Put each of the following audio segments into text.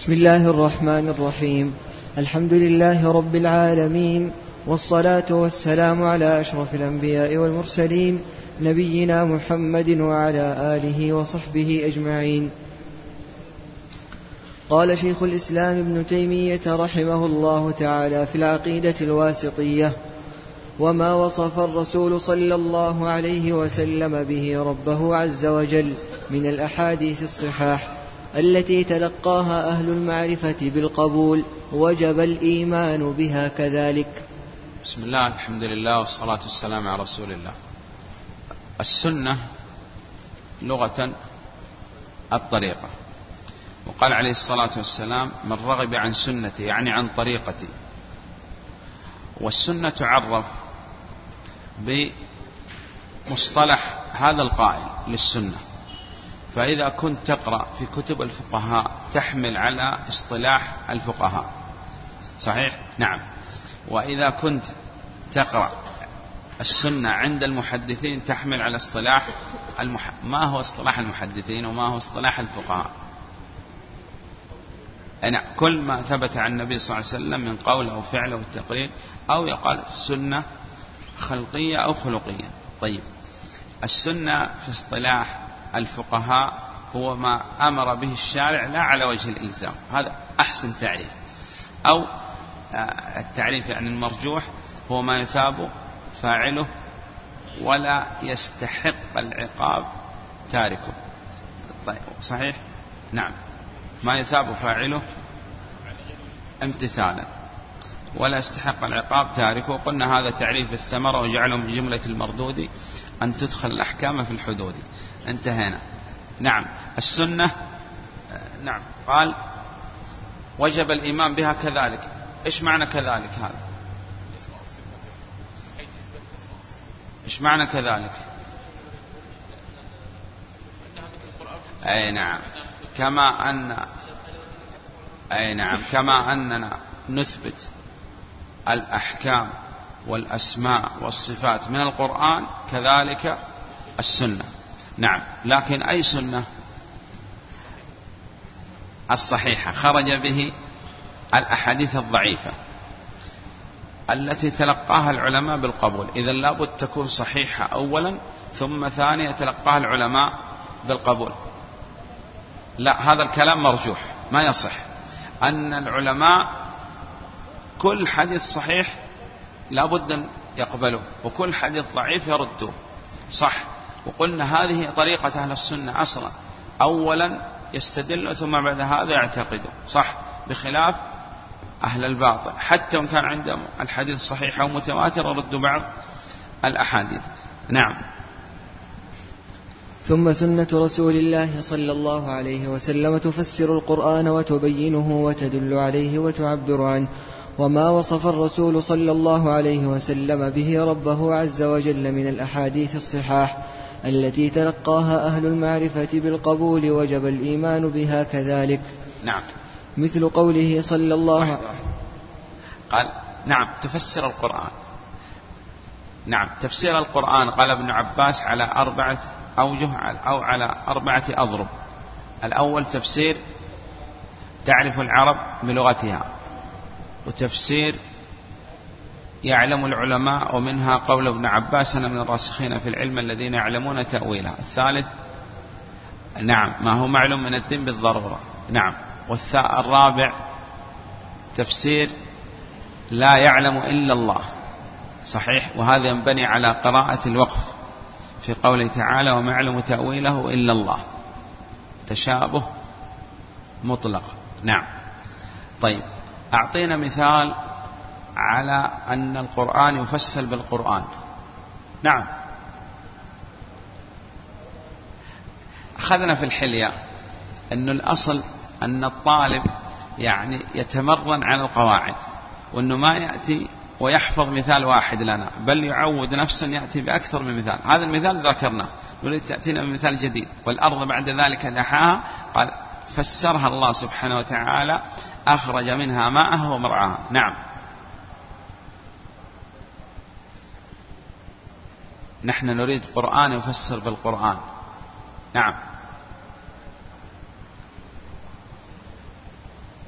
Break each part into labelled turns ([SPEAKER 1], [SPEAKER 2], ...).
[SPEAKER 1] بسم الله الرحمن الرحيم. الحمد لله رب العالمين، والصلاة والسلام على أشرف الأنبياء والمرسلين، نبينا محمد وعلى آله وصحبه أجمعين. قال شيخ الإسلام ابن تيمية رحمه الله تعالى في العقيدة الواسطية: وما وصف الرسول صلى الله عليه وسلم به ربه عز وجل من الأحاديث الصحاح التي تلقاها أهل المعرفة بالقبول وجب الإيمان بها كذلك.
[SPEAKER 2] بسم الله، الحمد لله، والصلاة والسلام على رسول الله. السنة لغة الطريقة، وقال عليه الصلاة والسلام: من رغب عن سنتي، يعني عن طريقتي. والسنة تعرف بمصطلح هذا القائل للسنة، فإذا كنت تقرأ في كتب الفقهاء تحمل على اصطلاح الفقهاء، صحيح؟ نعم. وإذا كنت تقرأ السنة عند المحدثين تحمل على اصطلاح ما هو اصطلاح المحدثين وما هو اصطلاح الفقهاء؟ أنا كل ما ثبت عن النبي صلى الله عليه وسلم من قول أو فعل أو تقرير، أو يقال سنة خلقية أو خلقية. طيب، السنة في اصطلاح الفقهاء هو ما أمر به الشارع لا على وجه الإلزام، هذا أحسن تعريف. أو التعريف يعني المرجوح هو ما يثاب فاعله ولا يستحق العقاب تاركه. طيب، صحيح؟ نعم، ما يثاب فاعله امتثالا ولا يستحق العقاب تاركه. قلنا هذا تعريف الثمرة، وجعله من جملة المردود أن تدخل الأحكام في الحدود. انتهينا. نعم. السنة، نعم، قال وجب الإيمان بها كذلك. إيش معنى كذلك هذا؟ إيش معنى كذلك؟ أي نعم، كما أننا نثبت الأحكام والأسماء والصفات من القرآن كذلك السنة. نعم، لكن أي سنة؟ الصحيحة، خرج به الأحاديث الضعيفة التي تلقاها العلماء بالقبول. إذا لابد تكون صحيحة أولا، ثم ثانيا تلقاها العلماء بالقبول. لا، هذا الكلام مرجوح، ما يصح أن العلماء كل حديث صحيح لابد أن يقبلوه، وكل حديث ضعيف يردوه، صح. وقلنا هذه طريقة أهل السنة أصلا، أولا يستدلوا ثم بعد هذا يعتقدوا، صح، بخلاف أهل الباطل. حتى وإن كان عندهم الحديث صحيح أو متواتر ردوا بعض الأحاديث. نعم.
[SPEAKER 1] ثم سنة رسول الله صلى الله عليه وسلم تفسر القرآن وتبينه وتدل عليه وتعبر عنه. وما وصف الرسول صلى الله عليه وسلم به ربه عز وجل من الأحاديث الصحاح التي تلقاها أهل المعرفة بالقبول وجب الإيمان بها كذلك.
[SPEAKER 2] نعم.
[SPEAKER 1] مثل قوله صلى الله عليه وسلم
[SPEAKER 2] قال: نعم، تفسر القرآن. نعم، تفسير القرآن قال ابن عباس على 4 أوجه أو على 4 أضرب. الأول تفسير تعرف العرب بلغتها، وتفسير يعلم العلماء، ومنها قول ابن عباس: أنا من الراسخين في العلم الذين يعلمون تأويلها. الثالث، نعم، ما هو معلوم من الدين بالضرورة. نعم. والرابع تفسير لا يعلم إلا الله، صحيح، وهذا ينبني على قراءة الوقف في قوله تعالى: وما يعلم تأويله إلا الله، تشابه مطلق. نعم. طيب، أعطينا مثال على أن القرآن يفسر بالقرآن. نعم، أخذنا في الحلية أن الأصل أن الطالب يعني يتمرن على القواعد، وأنه ما يأتي ويحفظ مثال واحد لنا، بل يعود نفسا يأتي بأكثر من مثال. هذا المثال ذكرناه، نريد تأتينا بمثال جديد. والأرض بعد ذلك دحاها، قال فسرها الله سبحانه وتعالى: أخرج منها ماءها ومرعاها. نعم. نحن نريد قرآن يفسر بالقرآن. نعم.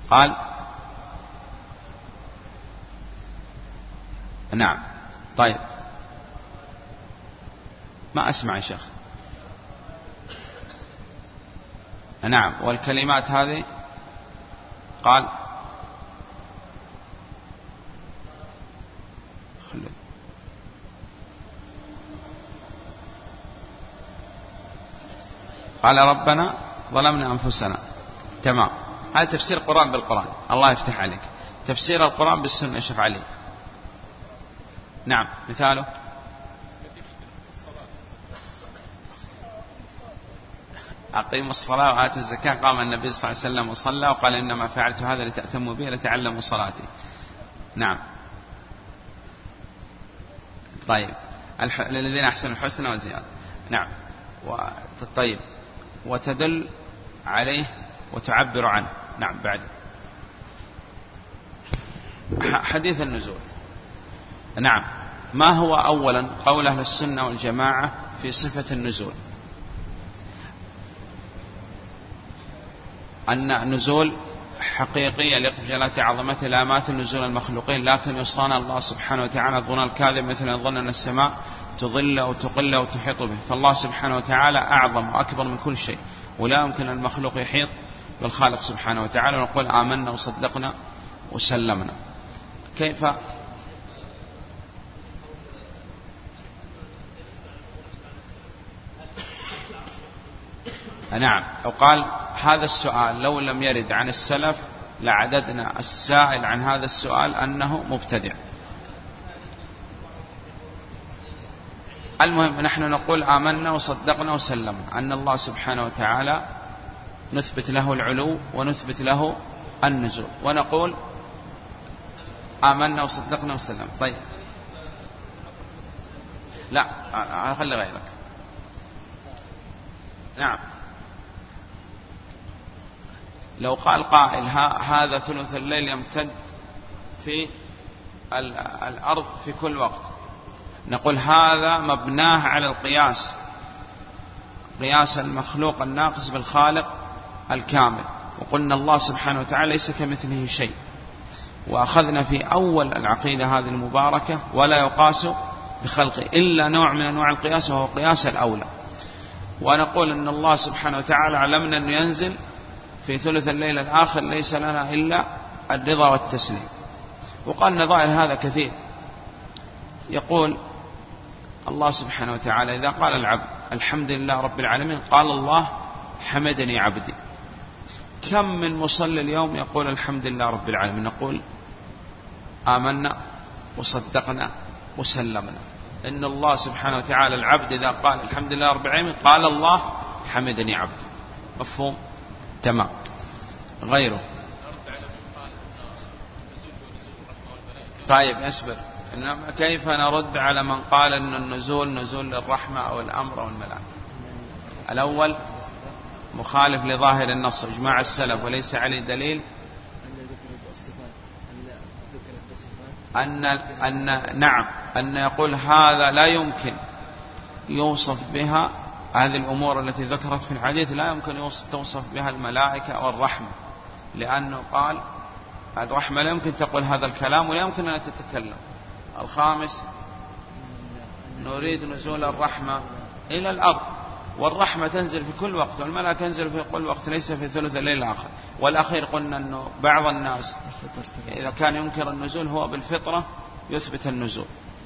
[SPEAKER 2] قال نعم. طيب ما أسمع يا شيخ. نعم. والكلمات هذه قال ربنا ظلمنا أنفسنا. تمام. هذا تفسير القرآن بالقرآن. الله يفتح عليك. تفسير القرآن بالسنة شوف علي. نعم. مثاله أقيموا الصلاة وآتوا الزكاة. قام النبي صلى الله عليه وسلم وصلى وقال إنما فعلت هذا لتأتموا به لتعلموا صلاتي. نعم. طيب للذين أحسنوا الحسنى وزيادة. نعم. طيب وتدل عليه وتعبر عنه. نعم. بعد حديث النزول. نعم. ما هو أولا قول أهل السنة والجماعة في صفة النزول؟ أن نزول حقيقية لجلالة عظمته لا ماثل نزول المخلوقين، لكن يصان الله سبحانه وتعالى الظن الكاذب مثل أن ظن أن السماء تظل وتقل وتحيط به، فالله سبحانه وتعالى أعظم وأكبر من كل شيء، ولا يمكن أن المخلوق يحيط بالخالق سبحانه وتعالى. ونقول آمنا وصدقنا وسلمنا. كيف؟ نعم. وقال هذا السؤال لو لم يرد عن السلف لعددنا السائل عن هذا السؤال أنه مبتدع. المهم نحن نقول آمنا وصدقنا وسلمنا أن الله سبحانه وتعالى نثبت له العلو ونثبت له النزول، ونقول آمنا وصدقنا وسلمنا. طيب لا خلي غيرك. نعم. لو قال قائل هذا ثلث الليل يمتد في الأرض في كل وقت، نقول هذا مبناه على القياس، قياس المخلوق الناقص بالخالق الكامل، وقلنا الله سبحانه وتعالى ليس كمثله شيء، وأخذنا في أول العقيدة هذه المباركة ولا يقاس بخلقه إلا نوع من أنواع القياس وهو قياس الأولى. ونقول أن الله سبحانه وتعالى علمنا أن ينزل في ثلث الليل الآخر ليس لنا إلا الرضا والتسليم. وقال نظائر هذا كثير. يقول الله سبحانه وتعالى إذا قال العبد الحمد لله رب العالمين قال الله حمدني عبدي. كم من مصلي اليوم يقول الحمد لله رب العالمين؟ نقول آمنا وصدقنا وسلمنا إن الله سبحانه وتعالى العبد إذا قال الحمد لله رب العالمين قال الله حمدني عبدي. مفهوم؟ تمام. غيره. طيب اصبر. كيف نرد على من قال أن النزول نزول للرحمة أو الأمر أو الملائكة؟ الأول مخالف لظاهر النص إجماع السلف وليس عليه دليل أن يقول هذا لا يمكن يوصف بها هذه الأمور التي ذكرت في الحديث، لا يمكن توصف بها الملائكة أو الرحمة، لأنه قال الرحمة لا يمكن تقول هذا الكلام ولا يمكن أن تتكلم. الخامس نريد نزول الرحمة إلى الأرض، والرحمة تنزل في كل وقت والملائكة تنزل في كل وقت ليس في ثلث الليل الآخر. والأخير قلنا أنه بعض الناس إذا كان ينكر النزول هو بالفطرة يثبت النزول.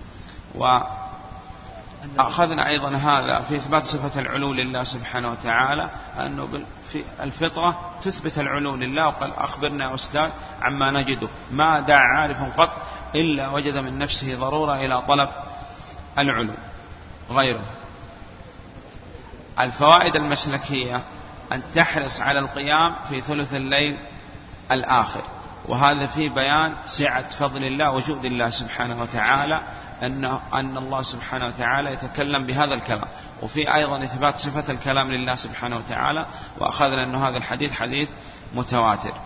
[SPEAKER 2] وأخذنا أيضا هذا في إثبات صفة العلو لله سبحانه وتعالى أنه في الفطرة تثبت العلو لله. وقال أخبرنا يا أستاذ عما نجده ما دعا عارف قط إلا وجد من نفسه ضرورة إلى طلب العلو. غيره الفوائد المسلكية أن تحرص على القيام في ثلث الليل الآخر، وهذا في بيان سعة فضل الله وجود الله سبحانه وتعالى أن الله سبحانه وتعالى يتكلم بهذا الكلام. وفي أيضا إثبات صفة الكلام لله سبحانه وتعالى، وأخذنا أن هذا الحديث حديث متواتر.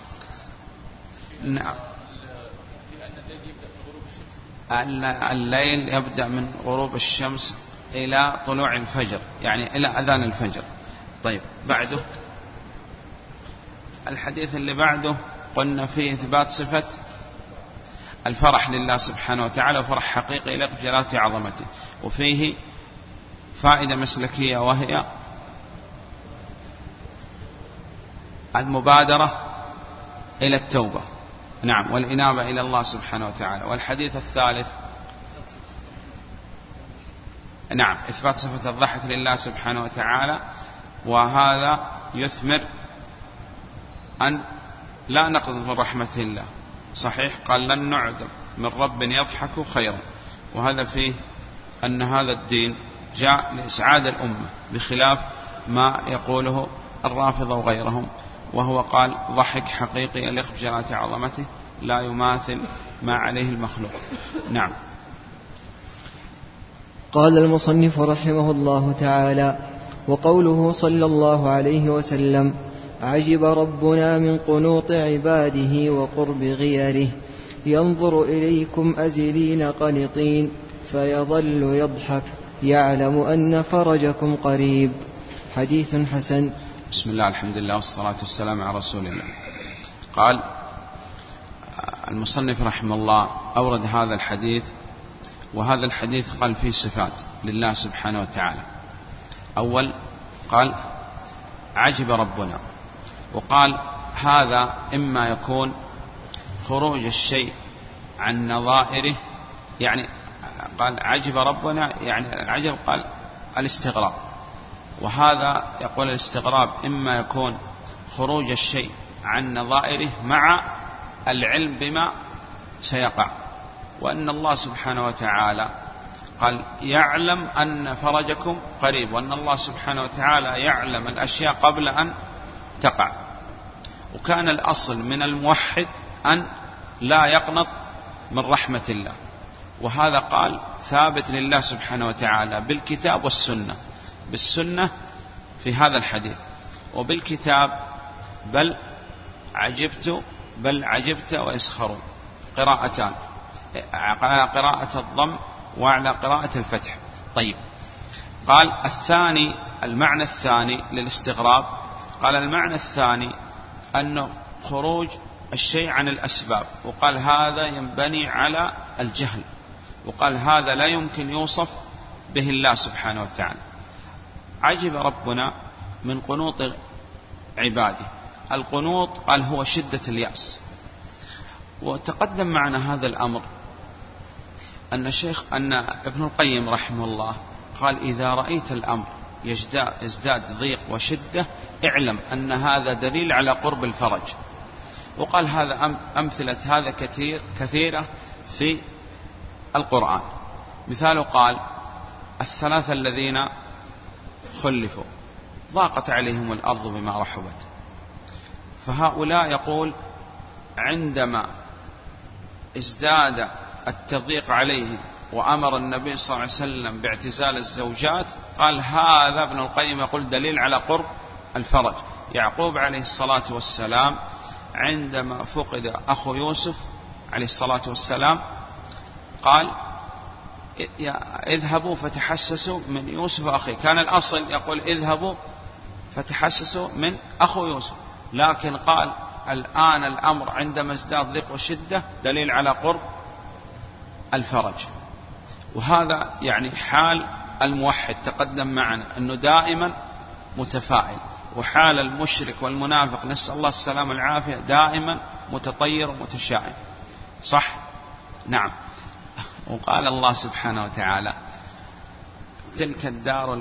[SPEAKER 2] نعم. الليل يبدأ من غروب الشمس إلى طلوع الفجر، يعني إلى أذان الفجر. طيب بعده الحديث اللي بعده قلنا فيه إثبات صفة الفرح لله سبحانه وتعالى، وفرح حقيقي يليق بجلاله عظمته. وفيه فائدة مسلكية وهي المبادرة إلى التوبة، نعم، والإنابة إلى الله سبحانه وتعالى. والحديث الثالث نعم إثبات صفة الضحك لله سبحانه وتعالى، وهذا يثمر أن لا نقنط من رحمة الله. صحيح قال لن نعدم من رب يضحك خيرا، وهذا فيه أن هذا الدين جاء لإسعاد الأمة بخلاف ما يقوله الرافضة وغيرهم، وهو قال ضحك حقيقي يليق بجلالة عظمته لا يماثل ما عليه المخلوق. نعم.
[SPEAKER 1] قال المصنف رحمه الله تعالى: وقوله صلى الله عليه وسلم: عجب ربنا من قنوط عباده وقرب غيره، ينظر إليكم أزلين قنطين فيظل يضحك يعلم أن فرجكم قريب. حديث حسن.
[SPEAKER 2] بسم الله الحمد لله والصلاة والسلام على رسول الله. قال المصنف رحمه الله أورد هذا الحديث، وهذا الحديث قال فيه صفات لله سبحانه وتعالى. أول قال عجب ربنا، وقال هذا إما يكون خروج الشيء عن نظائره، يعني قال عجب ربنا يعني العجب قال الاستغراب، وهذا يقول الاستغراب إما يكون خروج الشيء عن نظائره مع العلم بما سيقع، وأن الله سبحانه وتعالى قال يعلم أن فرجكم قريب، وأن الله سبحانه وتعالى يعلم الأشياء قبل أن تقع. وكان الأصل من الموحد أن لا يقنط من رحمة الله، وهذا قال ثابت لله سبحانه وتعالى بالكتاب والسنة، بالسنة في هذا الحديث، وبالكتاب بل عجبت ويسخرون، قراءتان، على قراءة الضم وعلى قراءة الفتح. طيب، قال الثاني المعنى الثاني للاستغراب، قال المعنى الثاني أنه خروج الشيء عن الأسباب، وقال هذا ينبني على الجهل، وقال هذا لا يمكن يوصف به الله سبحانه وتعالى. عجب ربنا من قنوط عباده. القنوط قال هو شدة اليأس، وتقدم معنا هذا الأمر أن ابن القيم رحمه الله قال إذا رأيت الأمر يزداد ضيق وشدة اعلم أن هذا دليل على قرب الفرج. وقال هذا أمثلة هذا كثيرة في القرآن. مثال قال الثلاثة الذين خلفوا ضاقت عليهم الأرض بما رحبت، فهؤلاء يقول عندما ازداد التضييق عليهم وأمر النبي صلى الله عليه وسلم باعتزال الزوجات، قال هذا ابن القيم يقول دليل على قرب الفرج. يعقوب عليه الصلاة والسلام عندما فقد أخو يوسف عليه الصلاة والسلام قال اذهبوا فتحسسوا من يوسف أخي، كان الأصل يقول اذهبوا فتحسسوا من أخو يوسف، لكن قال الآن الأمر عندما ازداد ضيق وشدة دليل على قرب الفرج. وهذا يعني حال الموحد تقدم معنا أنه دائما متفائل، وحال المشرك والمنافق نسأل الله السلامة والعافية دائما متطير ومتشائم. صح؟ نعم. وقال الله سبحانه وتعالى تلك الدار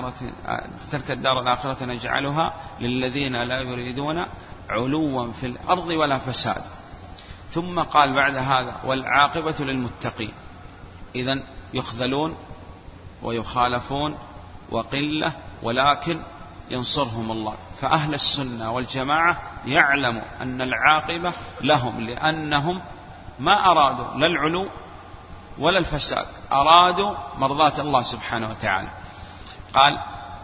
[SPEAKER 2] الآخرة نجعلها للذين لا يريدون علوا في الأرض ولا فساد. ثم قال بعد هذا والعاقبة للمتقين. إذن يخذلون ويخالفون وقلة، ولكن ينصرهم الله. فأهل السنة والجماعة يعلموا أن العاقبة لهم، لأنهم ما أرادوا لا العلو ولا الفساد، أرادوا مرضاة الله سبحانه وتعالى. قال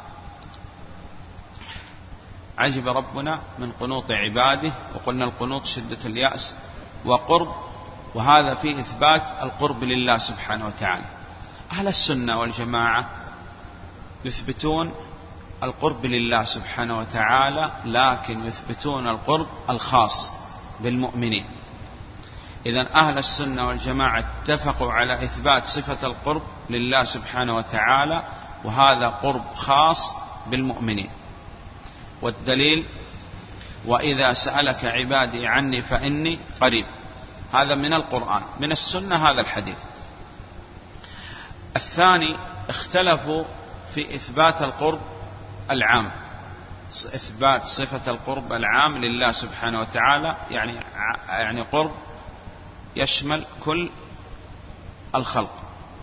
[SPEAKER 2] عجب ربنا من قنوط عباده، وقلنا القنوط شدة اليأس وقرب، وهذا فيه إثبات القرب لله سبحانه وتعالى. أهل السنة والجماعة يثبتون القرب لله سبحانه وتعالى، لكن يثبتون القرب الخاص بالمؤمنين. إذن أهل السنة والجماعة اتفقوا على إثبات صفة القرب لله سبحانه وتعالى، وهذا قرب خاص بالمؤمنين. والدليل: وإذا سألك عبادي عني فإني قريب. هذا من القرآن. من السنة هذا الحديث. الثاني: اختلفوا في إثبات القرب العام، إثبات صفة القرب العام لله سبحانه وتعالى، يعني قرب يشمل كل الخلق،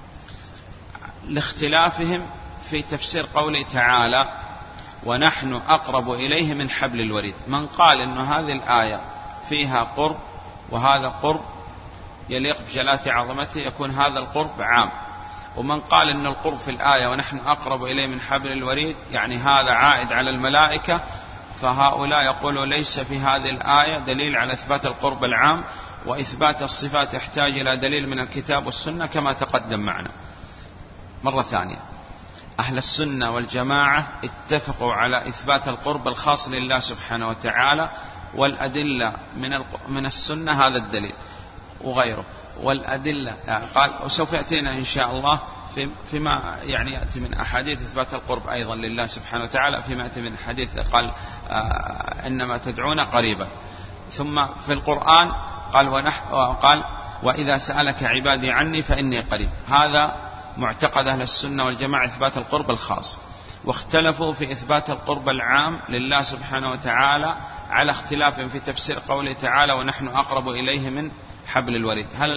[SPEAKER 2] لاختلافهم في تفسير قوله تعالى: ونحن أقرب إليه من حبل الوريد. من قال إن هذه الآية فيها قرب وهذا قرب يليق بجلالة عظمته يكون هذا القرب عام، ومن قال إن القرب في الآية ونحن أقرب إليه من حبل الوريد يعني هذا عائد على الملائكة، فهؤلاء يقولوا ليس في هذه الآية دليل على إثبات القرب العام، وإثبات الصفات يحتاج إلى دليل من الكتاب والسنة كما تقدم معنا. مرة ثانية: أهل السنة والجماعة اتفقوا على إثبات القرب الخاص لله سبحانه وتعالى، والأدلة من السنة هذا الدليل وغيره. والأدلة قال، وسوف يأتينا إن شاء الله فيما يأتي من أحاديث إثبات القرب أيضا لله سبحانه وتعالى، فيما يأتي من حديث قال إنما تدعون قريبا. ثم في القرآن قال وإذا سألك عبادي عني فإني قريب. هذا معتقد أهل السنة والجماعة إثبات القرب الخاص. واختلفوا في إثبات القرب العام لله سبحانه وتعالى على اختلاف في تفسير قوله تعالى: ونحن أقرب إليه من حبل الوريد. هل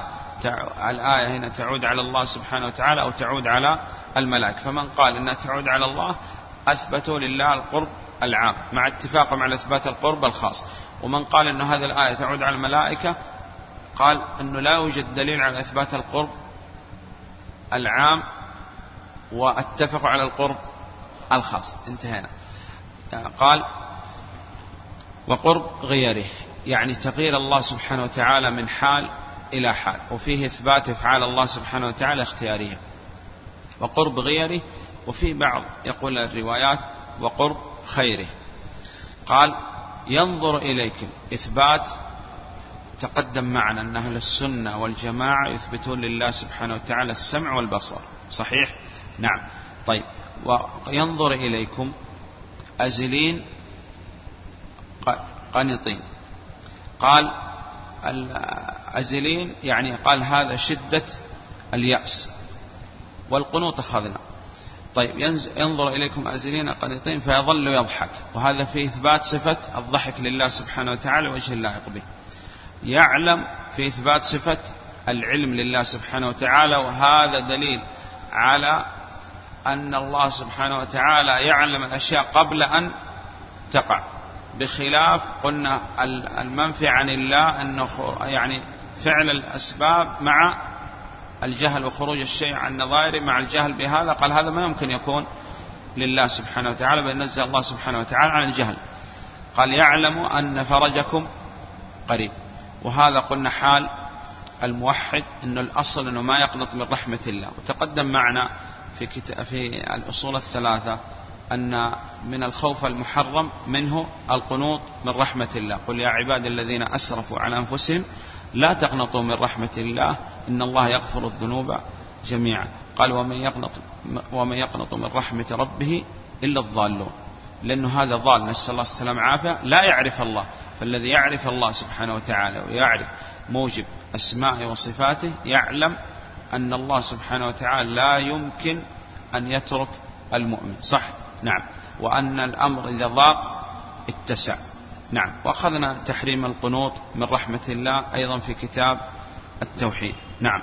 [SPEAKER 2] الآية هنا تعود على الله سبحانه وتعالى أو تعود على الملائكة؟ فمن قال إنها تعود على الله أثبتوا لله القرب العام مع اتفاقهم على إثبات القرب الخاص. ومن قال إن هذه الآية تعود على الملائكة قال أنه لا يوجد دليل على إثبات القرب العام واتفقوا على القرب الخاص. انتهينا. قال: وقرب غيره، يعني تغيير الله سبحانه وتعالى من حال إلى حال، وفيه إثبات أفعال الله سبحانه وتعالى اختيارية. وقرب غيره، وفي بعض يقول الروايات وقرب خيره. قال: ينظر إليكم، إثبات تقدم معنا أن أهل السنة والجماعة يثبتون لله سبحانه وتعالى السمع والبصر، صحيح؟ نعم. طيب، وينظر إليكم أزلين قنطين. قال الأزلين يعني قال هذا شدة اليأس، والقنوط أخذنا. طيب، ينظر إليكم أزلين قنطين فيظل يضحك، وهذا فيه إثبات صفة الضحك لله سبحانه وتعالى وجه اللائق به. يعلم في إثبات صفة العلم لله سبحانه وتعالى، وهذا دليل على أن الله سبحانه وتعالى يعلم الأشياء قبل أن تقع، بخلاف قلنا المنفي عن الله أنه يعني فعل الأسباب مع الجهل وخروج الشيء عن نظائره مع الجهل بهذا. قال هذا ما يمكن يكون لله سبحانه وتعالى، بل نزه الله سبحانه وتعالى عن الجهل. قال في أن فرجكم قريب، وهذا قلنا حال الموحد أنه الأصل أنه ما يقنط من رحمة الله. وتقدم معنا في الأصول الثلاثة أن من الخوف المحرم منه القنوط من رحمة الله. قل يا عبادي الذين أسرفوا على أنفسهم لا تقنطوا من رحمة الله إن الله يغفر الذنوب جميعا. قال ومن يقنط من رحمة ربه إلا الضالون، لأنه هذا ضال نسأل الله السلام عافية لا يعرف الله. فالذي يعرف الله سبحانه وتعالى ويعرف موجب أسماء وصفاته يعلم أن الله سبحانه وتعالى لا يمكن أن يترك المؤمن، صح؟ نعم. وأن الأمر إذا ضاق اتسع. نعم. وأخذنا تحريم القنوط من رحمة الله أيضا في كتاب التوحيد. نعم.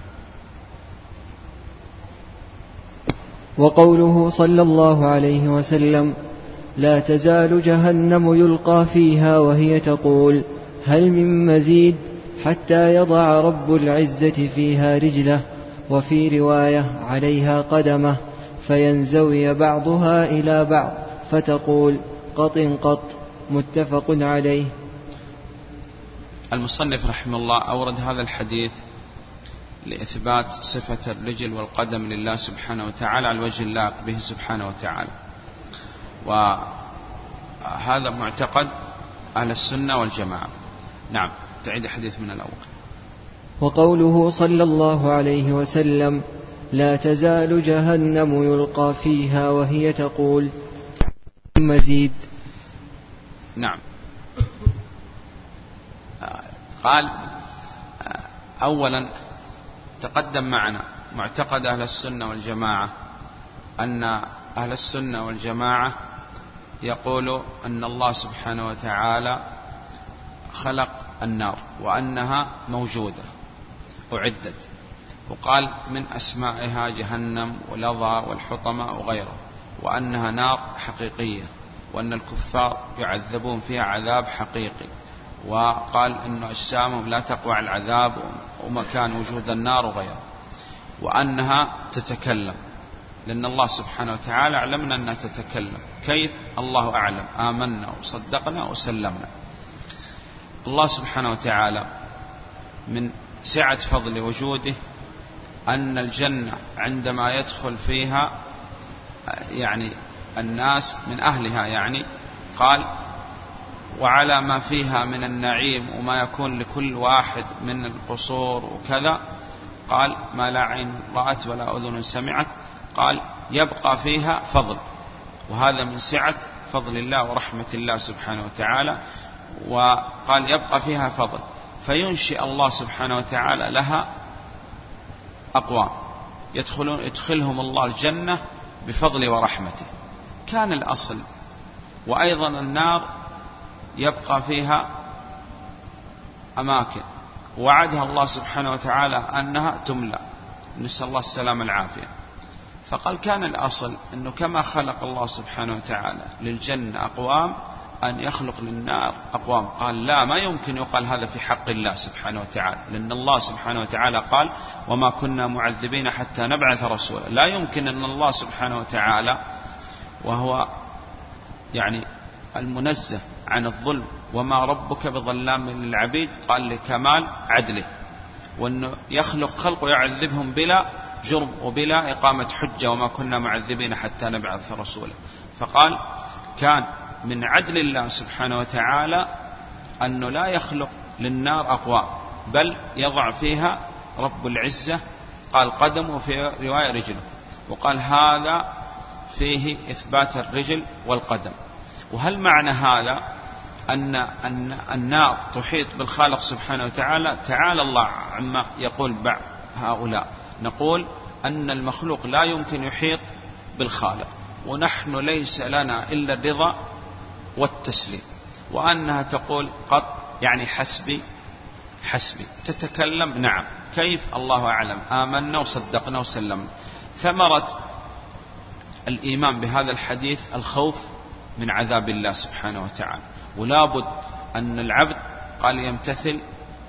[SPEAKER 1] وقوله صلى الله عليه وسلم: لا تزال جهنم يلقى فيها وهي تقول هل من مزيد حتى يضع رب العزة فيها رجله، وفي رواية عليها قدمه، فينزوي بعضها إلى بعض فتقول قط قط. متفق عليه.
[SPEAKER 2] المصنف رحمه الله أورد هذا الحديث لإثبات صفة الرجل والقدم لله سبحانه وتعالى على الوجه اللائق به سبحانه وتعالى، وهذا معتقد أهل السنة والجماعة. نعم تعيد الحديث من الأول.
[SPEAKER 1] وقوله صلى الله عليه وسلم لا تزال جهنم يلقى فيها وهي تقول مزيد.
[SPEAKER 2] نعم قال أولا تقدم معنا معتقد أهل السنة والجماعة أن أهل السنة والجماعة يقول أن الله سبحانه وتعالى خلق النار وأنها موجودة أعدت، وقال من أسمائها جهنم ولظى والحطمة وغيره، وأنها نار حقيقية وأن الكفار يعذبون فيها عذاب حقيقي، وقال أن أجسامهم لا تقوى العذاب ومكان وجود النار وغيره، وأنها تتكلم لأن الله سبحانه وتعالى علمنا أنها تتكلم. كيف؟ الله أعلم، آمنا وصدقنا وسلمنا. الله سبحانه وتعالى من سعة فضل وجوده أن الجنة عندما يدخل فيها يعني الناس من أهلها يعني قال وعلى ما فيها من النعيم وما يكون لكل واحد من القصور وكذا، قال ما لا عين رأت ولا أذن سمعت، قال يبقى فيها فضل، وهذا من سعة فضل الله ورحمة الله سبحانه وتعالى. وقال يبقى فيها فضل، فينشئ الله سبحانه وتعالى لها أقوام يدخلهم الله الجنة بفضل ورحمته. كان الأصل. وأيضا النار يبقى فيها أماكن وعدها الله سبحانه وتعالى أنها تملأ، نسأل الله السلام العافية. فقال كان الأصل أنه كما خلق الله سبحانه وتعالى للجنة أقوام أن يخلق للنار أقوام. قال لا، ما يمكن يقال هذا في حق الله سبحانه وتعالى، لأن الله سبحانه وتعالى قال وما كنا معذبين حتى نبعث رسولا. لا يمكن أن الله سبحانه وتعالى وهو يعني المنزه عن الظلم وما ربك بظلام للعبيد، قال لكمال عدله، وأنه يخلق خلق ويعذبهم بلا جرم وبلا إقامة حجة وما كنا معذبين حتى نبعث رسولا. فقال كان من عدل الله سبحانه وتعالى أنه لا يخلق للنار أقوام، بل يضع فيها رب العزة قال قدم، وفي رواية رجله، وقال هذا فيه إثبات الرجل والقدم. وهل معنى هذا أن النار تحيط بالخالق سبحانه وتعالى؟ تعالى الله عما يقول بعض هؤلاء. نقول أن المخلوق لا يمكن يحيط بالخالق، ونحن ليس لنا إلا الرضا والتسليم، وأنها تقول قط يعني حسبي حسبي، تتكلم نعم كيف الله أعلم، آمنا وصدقنا وسلمنا. ثمرة الإيمان بهذا الحديث الخوف من عذاب الله سبحانه وتعالى، ولا بد أن العبد قال يمتثل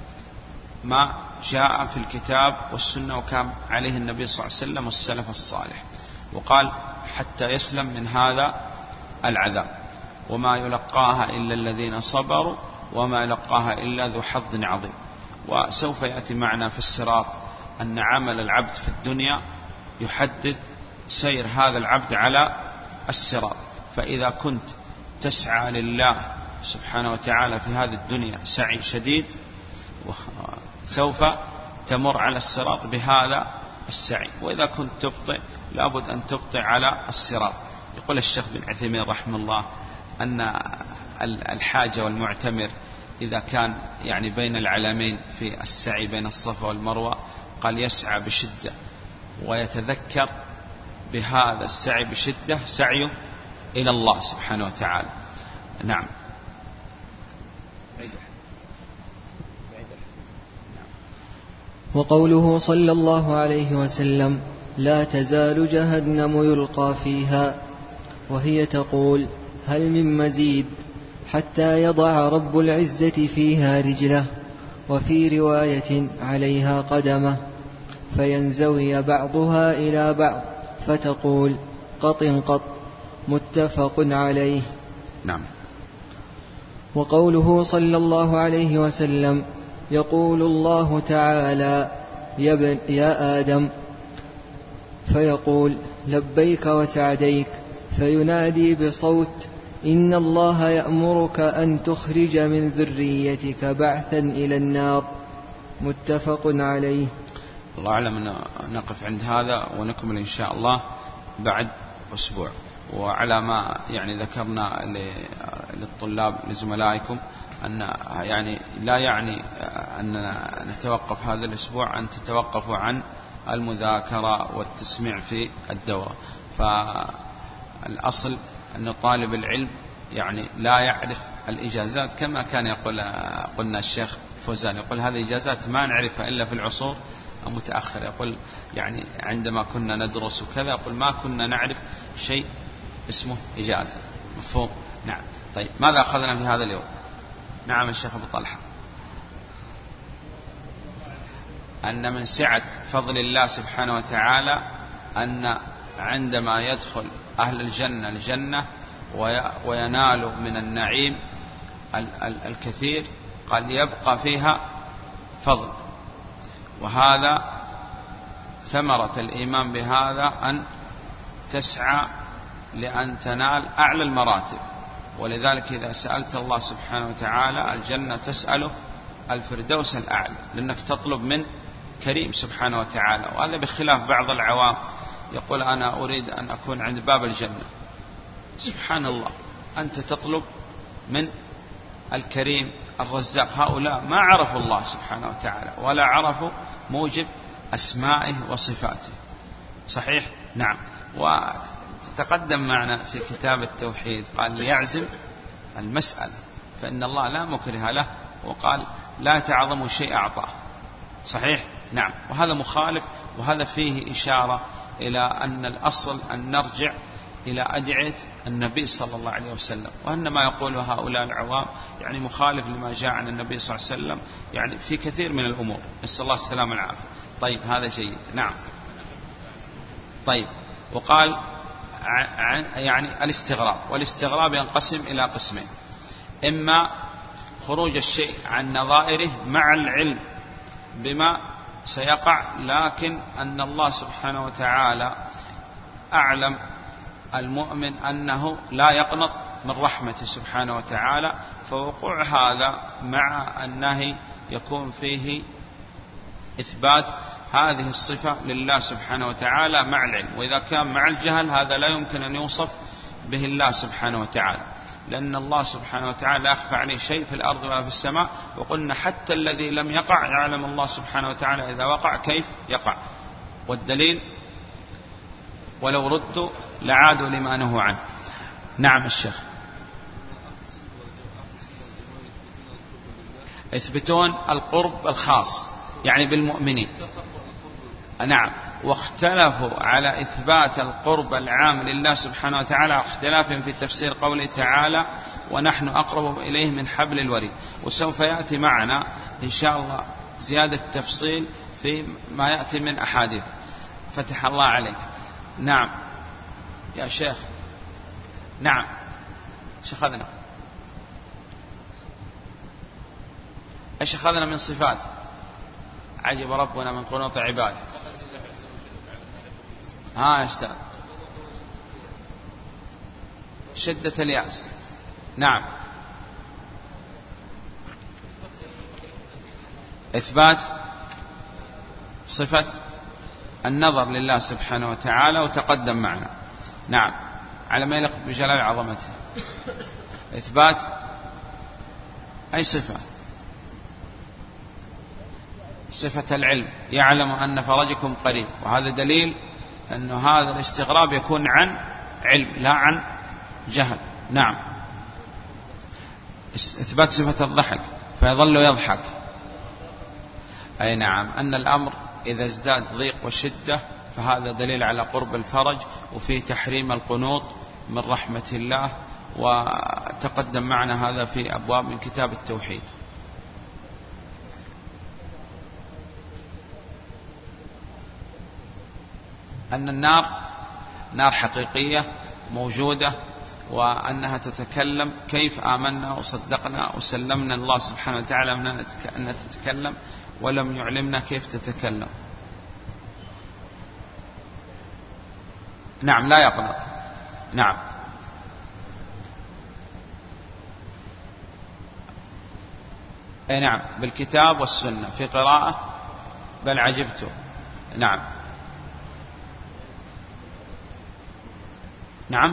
[SPEAKER 2] ما جاء في الكتاب والسنة وكان عليه النبي صلى الله عليه وسلم والسلف الصالح، وقال حتى يسلم من هذا العذاب. وما يلقاها إلا الذين صبروا وما يلقاها إلا ذو حظ عظيم. وسوف يأتي معنا في الصراط أن عمل العبد في الدنيا يحدد سير هذا العبد على الصراط. فإذا كنت تسعى لله سبحانه وتعالى في هذه الدنيا سعي شديد، سوف تمر على الصراط بهذا السعي. وإذا كنت تبطئ لابد أن تبطئ على الصراط. يقول الشيخ بن عثيمين رحمه الله أن الحاجة والمعتمر إذا كان يعني بين العلمين في السعي بين الصفا والمروة قال يسعى بشدة ويتذكر بهذا السعي بشدة سعيه إلى الله سبحانه وتعالى. نعم.
[SPEAKER 1] وقوله صلى الله عليه وسلم لا تزال جهنم يلقى فيها وهي تقول هل من مزيد حتى يضع رب العزة فيها رجله، وفي رواية عليها قدمه، فينزوي بعضها إلى بعض فتقول قط قط، متفق عليه.
[SPEAKER 2] نعم.
[SPEAKER 1] وقوله صلى الله عليه وسلم يقول الله تعالى يا آدم، فيقول لبيك وسعديك، فينادي بصوت إن الله يأمرك أن تخرج من ذريتك بعثا إلى النار. متفق عليه.
[SPEAKER 2] الله أعلم. نقف عند هذا ونكمل إن شاء الله بعد أسبوع. وعلى ما يعني ذكرنا للطلاب لزملائكم أن يعني لا يعني أننا نتوقف هذا الأسبوع أن تتوقفوا عن المذاكرة والتسميع في الدورة. فالأصل أن طالب العلم يعني لا يعرف الإجازات كما كان يقول قلنا الشيخ فوزان يقول هذه إجازات ما نعرفها إلا في العصور المتأخرة. يقول يعني عندما كنا ندرس وكذا يقول ما كنا نعرف شيء اسمه إجازة. مفهوم؟ نعم. طيب ماذا أخذنا في هذا اليوم؟ نعم الشيخ أبو طلحة. أن من سعة فضل الله سبحانه وتعالى أن عندما يدخل أهل الجنة الجنة وينال من النعيم الكثير قد يبقى فيها فضل. وهذا ثمرة الإيمان بهذا أن تسعى لأن تنال أعلى المراتب. ولذلك إذا سألت الله سبحانه وتعالى الجنة تسأله الفردوس الأعلى لأنك تطلب من كريم سبحانه وتعالى. وهذا بخلاف بعض العوام يقول أنا أريد أن أكون عند باب الجنة. سبحان الله أنت تطلب من الكريم الرزاق. هؤلاء ما عرفوا الله سبحانه وتعالى ولا عرفوا موجب أسمائه وصفاته. صحيح؟ نعم. وتقدم معنا في كتاب التوحيد قال ليعزم المسألة فإن الله لا مكره له وقال لا تعظم شيء أعطاه. صحيح؟ نعم. وهذا مخالف وهذا فيه إشارة إلى أن الأصل أن نرجع إلى أدعية النبي صلى الله عليه وسلم. وأن ما يقول هؤلاء العوام يعني مخالف لما جاء عن النبي صلى الله عليه وسلم يعني في كثير من الأمور. نسأل الله السلامة والعافية. طيب هذا جيد. نعم. طيب وقال يعني الاستغراب. والاستغراب ينقسم إلى قسمين: إما خروج الشيء عن نظائره مع العلم بما سيقع لكن أن الله سبحانه وتعالى أعلم المؤمن أنه لا يقنط من رحمته سبحانه وتعالى. فوقوع هذا مع النهي يكون فيه إثبات هذه الصفة لله سبحانه وتعالى مع العلم. وإذا كان مع الجهل هذا لا يمكن أن يوصف به الله سبحانه وتعالى لأن الله سبحانه وتعالى لا يخفى عليه شيء في الأرض ولا في السماء. وقلنا حتى الذي لم يقع يعلم الله سبحانه وتعالى إذا وقع كيف يقع. والدليل ولو ردوا لعادوا لما نهوا عنه. نعم الشيخ. يثبتون القرب الخاص يعني بالمؤمنين. نعم. واختلفوا على إثبات القرب العام لله سبحانه وتعالى اختلافهم في تفسير قوله تعالى ونحن أقرب إليه من حبل الوريد. وسوف يأتي معنا إن شاء الله زيادة تفصيل في ما يأتي من أحاديث. فتح الله عليك. نعم يا شيخ. نعم ايش أخذنا؟ ايش أخذنا من صفات؟ عجب ربنا من قنوط عباده. ها اشتغل شدة اليأس. نعم. إثبات صفة النظر لله سبحانه وتعالى وتقدم معنا. نعم على ما يليق بجلال عظمته. إثبات أي صفة؟ صفة العلم. يعلم أن فرجكم قريب. وهذا دليل أن هذا الاستغراب يكون عن علم لا عن جهل. نعم. إثبات صفة الضحك فيظل يضحك. أي نعم. أن الأمر إذا ازداد ضيق وشدة فهذا دليل على قرب الفرج وفي تحريم القنوط من رحمة الله. وتقدم معنا هذا في أبواب من كتاب التوحيد. أن النار نار حقيقية موجودة وأنها تتكلم. كيف آمنا وصدقنا وسلمنا الله سبحانه وتعالى أنها تتكلم ولم يعلمنا كيف تتكلم. نعم لا يقنط. نعم أي نعم بالكتاب والسنة في قراءة بل عجبت. نعم نعم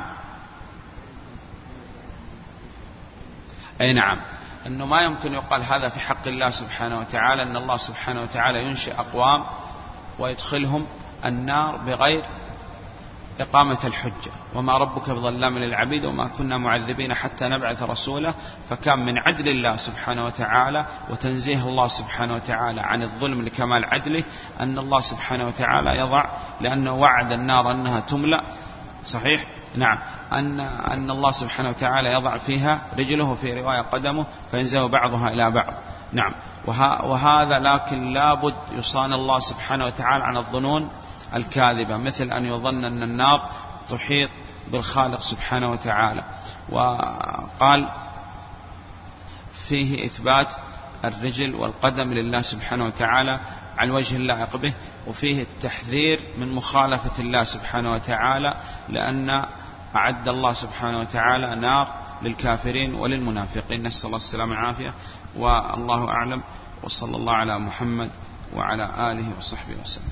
[SPEAKER 2] أي نعم أنه ما يمكن يقال هذا في حق الله سبحانه وتعالى، أن الله سبحانه وتعالى ينشئ أقوام ويدخلهم النار بغير إقامة الحجة، وما ربك بظلام للعبيد وما كنا معذبين حتى نبعث رسولا. فكان من عدل الله سبحانه وتعالى وتنزيه الله سبحانه وتعالى عن الظلم لكمال عدله أن الله سبحانه وتعالى يضع، لأنه وعد النار أنها تملأ صحيح نعم، أن الله سبحانه وتعالى يضع فيها رجله في رواية قدمه فينزل بعضها إلى بعض. نعم وهذا لكن لابد يصان الله سبحانه وتعالى عن الظنون الكاذبة، مثل أن يظن أن النار تحيط بالخالق سبحانه وتعالى. وقال فيه إثبات الرجل والقدم لله سبحانه وتعالى على الوجه اللائق به، وفيه التحذير من مخالفة الله سبحانه وتعالى، لأن أعد الله سبحانه وتعالى نار للكافرين وللمنافقين، نسأل الله السلامة والعافية. والله أعلم، وصلى الله على محمد وعلى آله وصحبه وسلم.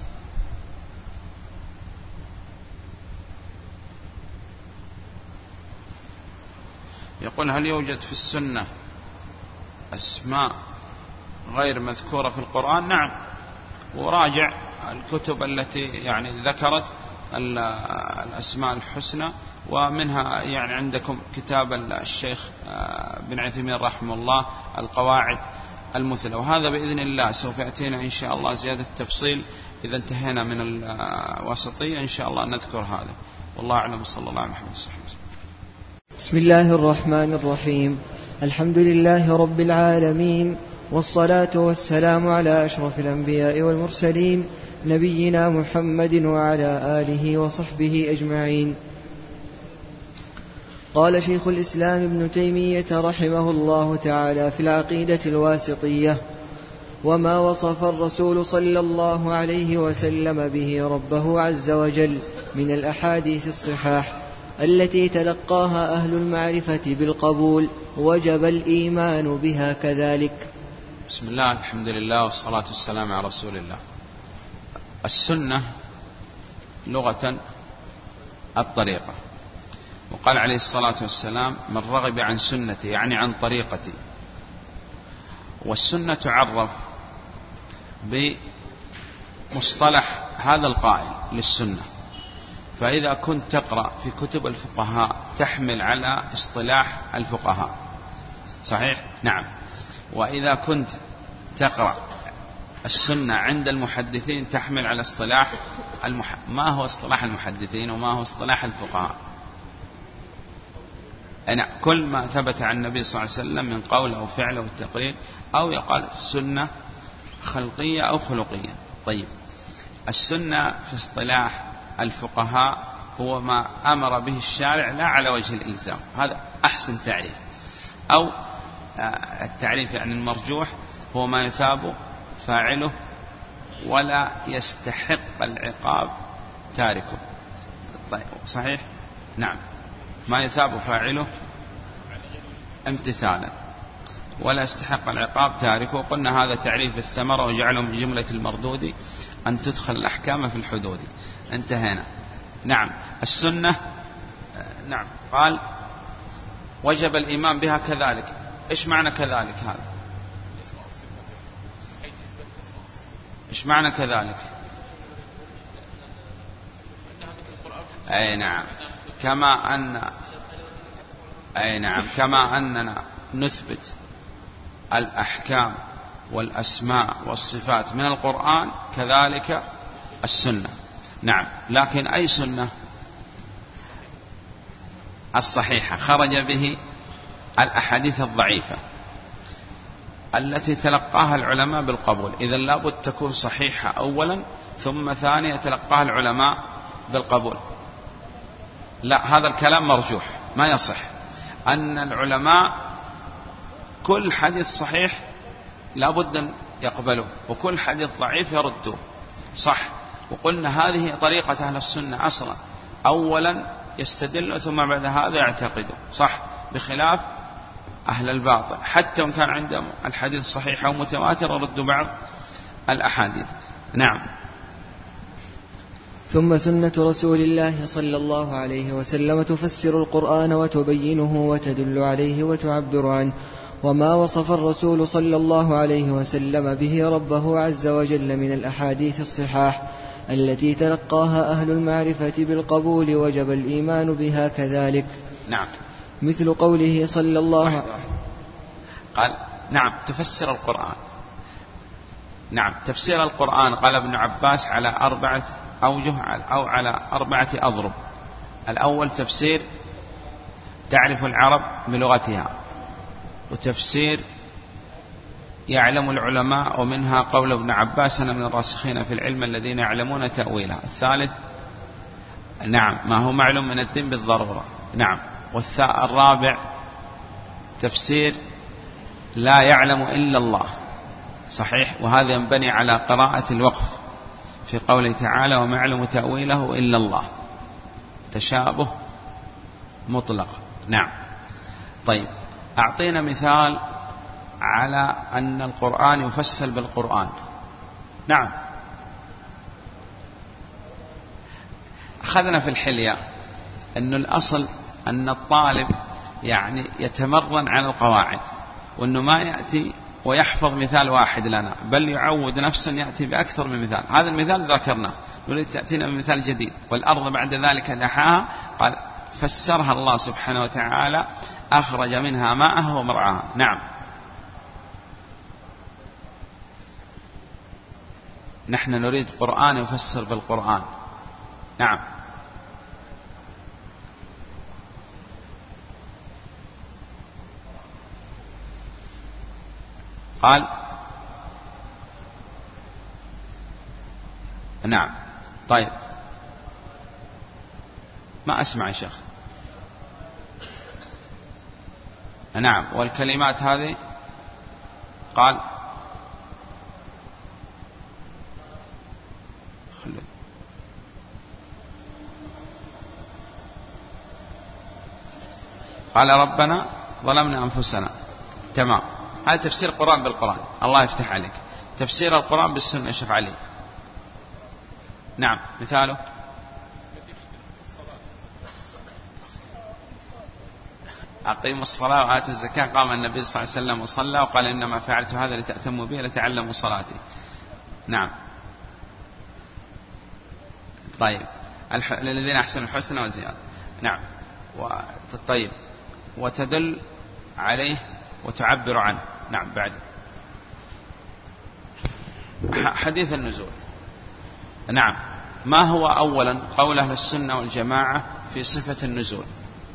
[SPEAKER 2] يقول هل يوجد في السنة أسماء غير مذكورة في القرآن؟ نعم، وراجع الكتب التي يعني ذكرت الأسماء الحسنى، ومنها يعني عندكم كتاب الشيخ بن عثيمين رحمه الله القواعد المثلى، وهذا بإذن الله سوف يأتينا إن شاء الله زيادة تفصيل إذا انتهينا من الواسطية إن شاء الله نذكر هذا. والله أعلم، صلى الله عليه وسلم.
[SPEAKER 1] بسم الله الرحمن الرحيم. الحمد لله رب العالمين، والصلاة والسلام على أشرف الأنبياء والمرسلين نبينا محمد وعلى آله وصحبه أجمعين. قال شيخ الإسلام ابن تيمية رحمه الله تعالى في العقيدة الواسطية: وما وصف الرسول صلى الله عليه وسلم به ربه عز وجل من الأحاديث الصحاح التي تلقاها أهل المعرفة بالقبول وجب الإيمان بها كذلك.
[SPEAKER 2] بسم الله، الحمد لله، والصلاة والسلام على رسول الله. السنة لغة الطريقة، وقال عليه الصلاة والسلام: من رغب عن سنتي يعني عن طريقتي. والسنة تعرف بمصطلح هذا القائل للسنة، فإذا كنت تقرأ في كتب الفقهاء تحمل على اصطلاح الفقهاء صحيح؟ نعم. وإذا كنت تقرأ السنة عند المحدثين تحمل على اصطلاح ما هو اصطلاح المحدثين وما هو اصطلاح الفقهاء؟ أنا كل ما ثبت عن النبي صلى الله عليه وسلم من قول أو فعل أو تقرير، أو يقال سنة خلقية أو خلقية. طيب، السنة في اصطلاح الفقهاء هو ما أمر به الشارع لا على وجه الإلزام، هذا أحسن تعريف، أو التعريف يعني المرجوح هو ما يثاب فاعله ولا يستحق العقاب تاركه. طيب صحيح؟ نعم، ما يثاب فاعله امتثالا ولا يستحق العقاب تاركه. قلنا هذا تعريف الثمرة وجعله من جملة المردود أن تدخل الأحكام في الحدود. انتهينا. نعم. السنة نعم قال وجب الإيمان بها كذلك. إيش معنى كذلك هذا؟ إيش معنى كذلك؟ أي نعم، كما أننا نثبت الأحكام والأسماء والصفات من القرآن كذلك السنة. نعم، لكن أي سنة؟ الصحيحة، خرج به الأحاديث الضعيفة التي تلقاها العلماء بالقبول. إذن لابد تكون صحيحة أولا، ثم ثانيا تلقاها العلماء بالقبول. لا، هذا الكلام مرجوح، ما يصح أن العلماء كل حديث صحيح لابد أن يقبلوه وكل حديث ضعيف يردوه. صح، وقلنا هذه طريقة أهل السنة أصلا، أولا يستدل ثم بعد هذا يعتقد. صح، بخلاف أهل الباطل حتى وإن كان عندهم الحديث صحيح أو متواتر ردوا بعض الأحاديث. نعم.
[SPEAKER 1] ثم سنة رسول الله صلى الله عليه وسلم تفسر القرآن وتبينه وتدل عليه وتعبر عنه، وما وصف الرسول صلى الله عليه وسلم به ربه عز وجل من الأحاديث الصحاح التي تلقاها أهل المعرفة بالقبول وجب الإيمان بها كذلك.
[SPEAKER 2] نعم.
[SPEAKER 1] مثل قوله صلى الله عليه وسلم
[SPEAKER 2] قال نعم تفسر القرآن. نعم تفسير القرآن قال ابن عباس على 4 أوجه أو على 4 أضرب. الأول تفسير تعرف العرب بلغتها، وتفسير يعلم العلماء ومنها قول ابن عباس أنا من الراسخين في العلم الذين يعلمون تأويله. الثالث نعم ما هو معلوم من الدين بالضرورة. نعم. والرابع تفسير لا يعلم إلا الله، صحيح، وهذا ينبني على قراءة الوقف في قوله تعالى وما يعلم تأويله إلا الله، تشابه مطلق. نعم. طيب أعطينا مثال على أن القرآن يفسر بالقرآن. نعم. أخذنا في الحلية أن الأصل أن الطالب يعني يتمرن على القواعد، وأنه ما يأتي ويحفظ مثال واحد لنا، بل يعود نفسا يأتي بأكثر من مثال. هذا المثال ذكرناه، نريد تأتينا بمثال جديد. والأرض بعد ذلك دحاها، قال فسرها الله سبحانه وتعالى أخرج منها ماءها ومرعاها. نعم. نحن نريد قرآن يفسر بالقرآن. نعم. قال نعم. طيب ما أسمع يا شيخ. نعم. والكلمات هذه قال ربنا ظلمنا أنفسنا. تمام. هذا تفسير القرآن بالقرآن. الله يفتح عليك. تفسير القرآن بالسنة شوف عليه. نعم. مثاله أقيموا الصلاة وآتوا الزكاة. قام النبي صلى الله عليه وسلم وصلى وقال إنما فعلت هذا لتأتموا به لتعلموا صلاتي. نعم. طيب للذين أحسنوا الحسنى وزيادة. نعم. طيب وتدل عليه وتعبر عنه. نعم. بعد حديث النزول. نعم. ما هو أولا قول أهل السنة والجماعة في صفة النزول؟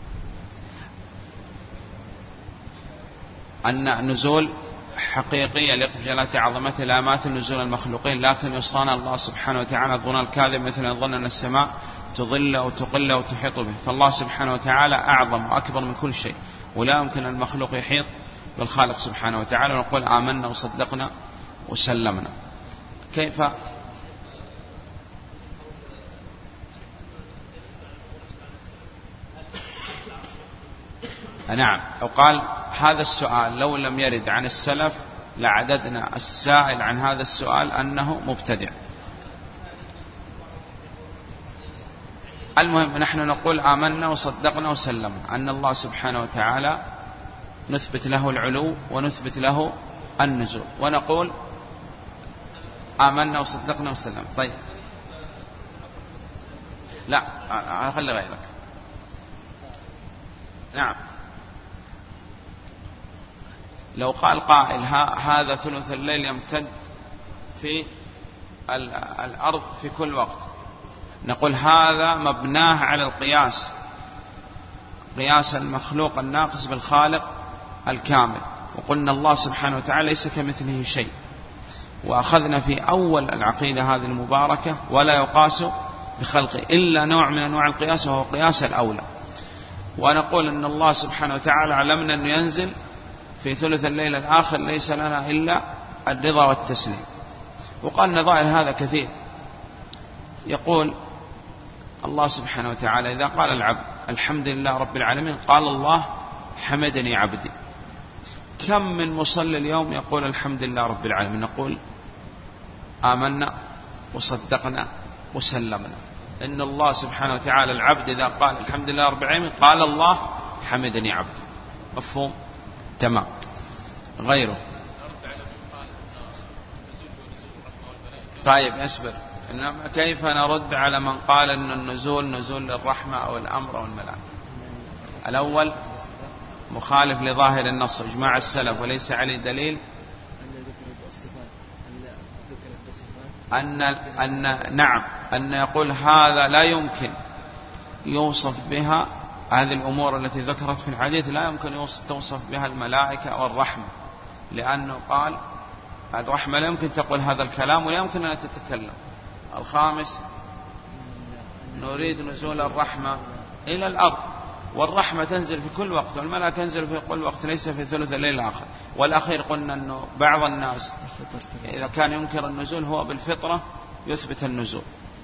[SPEAKER 2] أن نزول حقيقية لجلالة عظمته لا ماثل نزول المخلوقين، لكن يصان الله سبحانه وتعالى الظن الكاذب مثل أن ظن أن السماء تظل وتقل وتحيط به. فالله سبحانه وتعالى أعظم وأكبر من كل شيء، ولا يمكن المخلوق يحيط بالخالق سبحانه وتعالى. ونقول آمنا وصدقنا وسلمنا. كيف؟ نعم. أو قال هذا السؤال لو لم يرد عن السلف لعددنا السائل عن هذا السؤال أنه مبتدع. المهم نحن نقول آمنا وصدقنا وسلمنا أن الله سبحانه وتعالى نثبت له العلو ونثبت له النزول، ونقول آمنا وصدقنا وسلمنا. طيب لا خلي غيرك. نعم. لو قال قائل هذا ثلث الليل يمتد في الأرض في كل وقت، نقول هذا مبناه على القياس، قياس المخلوق الناقص بالخالق الكامل. وقلنا الله سبحانه وتعالى ليس كمثله شيء، وأخذنا في أول العقيدة هذه المباركة ولا يقاس بخلقه إلا نوع من أنواع القياس وهو قياس الأولى. ونقول أن الله سبحانه وتعالى علمنا أن ينزل في ثلث الليل الآخر ليس لنا إلا الرضا والتسليم. وقال نظائر هذا كثير. يقول الله سبحانه وتعالى إذا قال العبد الحمد لله رب العالمين قال الله حمدني عبدي. كم من مصلي اليوم يقول الحمد لله رب العالمين؟ نقول آمنا وصدقنا وسلمنا إن الله سبحانه وتعالى العبد إذا قال الحمد لله رب العالمين قال الله حمدني عبد. مفهوم؟ تمام. غيره؟ طيب أصبر، كيف نرد على من قال أن النزول نزول للرحمة أو الأمر أو الملائكة؟ الأول مخالف لظاهر النص إجماع السلف وليس عليه دليل. أن يقول هذا لا يمكن يوصف بها هذه الأمور التي ذكرت في الحديث، لا يمكن توصف بها الملائكة أو الرحمة، لأنه قال الرحمة لا يمكن تقول هذا الكلام ولا يمكن أن تتكلم. الخامس نريد نزول الرحمة إلى الأرض، والرحمة تنزل في كل وقت والملائكة تنزل في كل وقت، ليس في ثلث الليل الآخر. والأخير قلنا أنه بعض الناس إذا كان ينكر النزول هو بالفطرة يثبت النزول.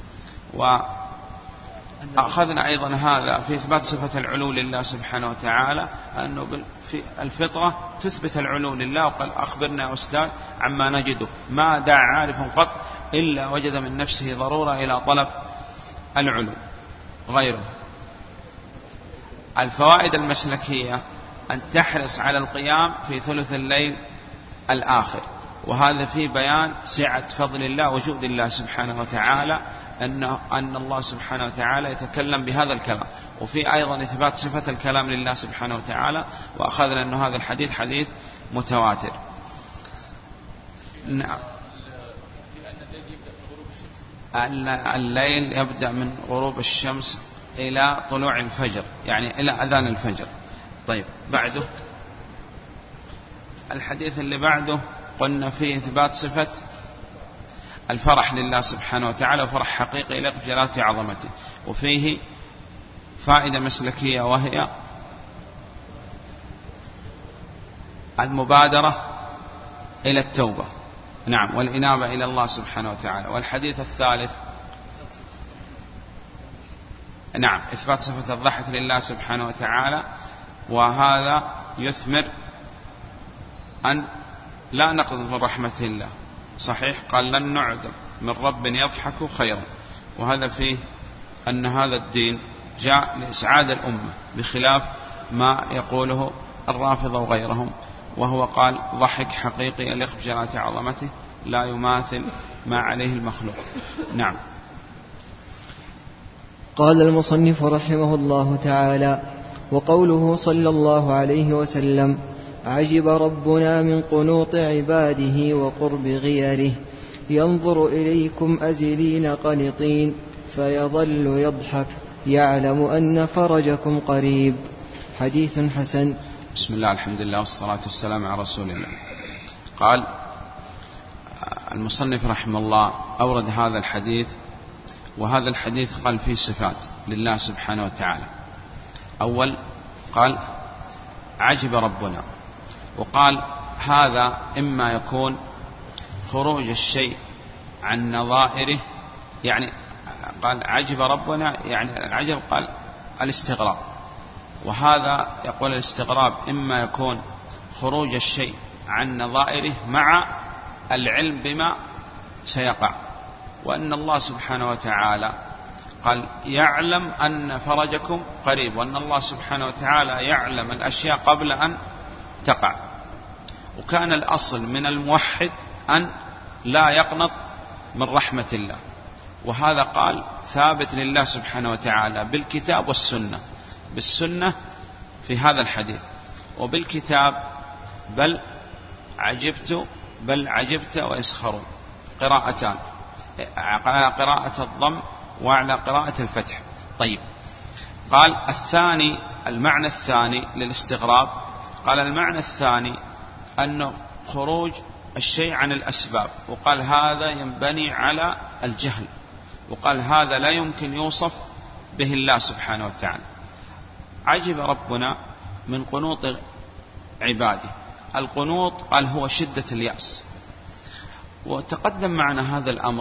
[SPEAKER 2] وأخذنا أيضا هذا في إثبات صفة العلو لله سبحانه وتعالى، أنه في الفطرة تثبت العلو لله. وقال أخبرنا يا أستاذ عما نجده، ما دع عارف قط إلا وجد من نفسه ضرورة إلى طلب العلو. غيره الفوائد المسلكية أن تحرص على القيام في ثلث الليل الآخر، وهذا في بيان سعة فضل الله وجود الله سبحانه وتعالى، أن الله سبحانه وتعالى يتكلم بهذا الكلام. وفي أيضا إثبات صفة الكلام لله سبحانه وتعالى، وأخذنا أن هذا الحديث حديث متواتر. نعم. الليل يبدأ من غروب الشمس إلى طلوع الفجر، يعني إلى أذان الفجر. طيب بعده الحديث اللي بعده قلنا فيه إثبات صفة الفرح لله سبحانه وتعالى، وفرح حقيقي يليق بجلالة عظمته. وفيه فائدة مسلكية وهي المبادرة إلى التوبة، نعم، والإنابة إلى الله سبحانه وتعالى. والحديث الثالث نعم إثبات صفة الضحك لله سبحانه وتعالى، وهذا يثمر أن لا نقنط من رحمة الله. صحيح قال لن نعذر من رب يضحك خيرا، وهذا فيه أن هذا الدين جاء لإسعاد الأمة بخلاف ما يقوله الرافضة وغيرهم، وهو قال ضحك حقيقي يليق بجلالة عظمته لا يماثل ما عليه المخلوق. نعم.
[SPEAKER 1] قال المصنف رحمه الله تعالى: وقوله صلى الله عليه وسلم: عجب ربنا من قنوط عباده وقرب غيره، ينظر إليكم أزلين قنطين فيظل يضحك يعلم أن فرجكم قريب. حديث حسن.
[SPEAKER 2] بسم الله الحمد لله والصلاة والسلام على رسول الله. قال المصنف رحمه الله أورد هذا الحديث، وهذا الحديث قال فيه صفات لله سبحانه وتعالى. أول قال عجب ربنا، وقال هذا إما يكون خروج الشيء عن نظائره، يعني قال عجب ربنا يعني العجب قال الاستغراب، وهذا يقول الاستغراب إما يكون خروج الشيء عن نظائره مع العلم بما سيقع، وأن الله سبحانه وتعالى قال يعلم أن فرجكم قريب، وأن الله سبحانه وتعالى يعلم الأشياء قبل أن تقع. وكان الأصل من الموحد أن لا يقنط من رحمة الله، وهذا قال ثابت لله سبحانه وتعالى بالكتاب والسنة، بالسنة في هذا الحديث، وبالكتاب بل عجبت ويسخرون، قراءتان، على قراءة الضم وعلى قراءة الفتح. طيب قال الثاني المعنى الثاني للاستغراب، قال المعنى الثاني أنه خروج الشيء عن الأسباب، وقال هذا ينبني على الجهل، وقال هذا لا يمكن يوصف به الله سبحانه وتعالى. عجب ربنا من قنوط عباده. القنوط قال هو شدة اليأس، وتقدم معنا هذا الأمر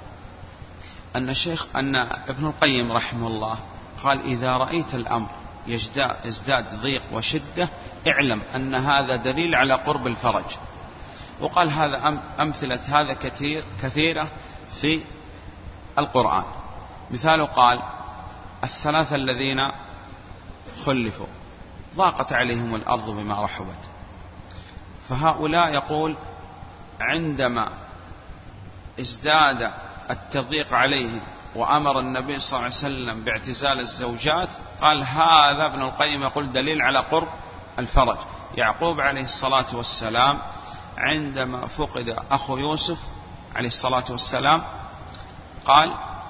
[SPEAKER 2] أن ابن القيم رحمه الله قال إذا رأيت الأمر يزداد ضيق وشدة اعلم أن هذا دليل على قرب الفرج. وقال هذا أمثلة هذا كثيرة في القرآن. مثال قال 3 الذين خلفوا ضاقت عليهم الأرض بما رحبت. فهؤلاء يقول عندما ازداد التضييق عليهم وأمر النبي صلى الله عليه وسلم باعتزال الزوجات، قال هذا ابن القيم يقول دليل على قرب الفرج. يعقوب عليه الصلاة والسلام عندما فقد أخو يوسف عليه الصلاة والسلام قال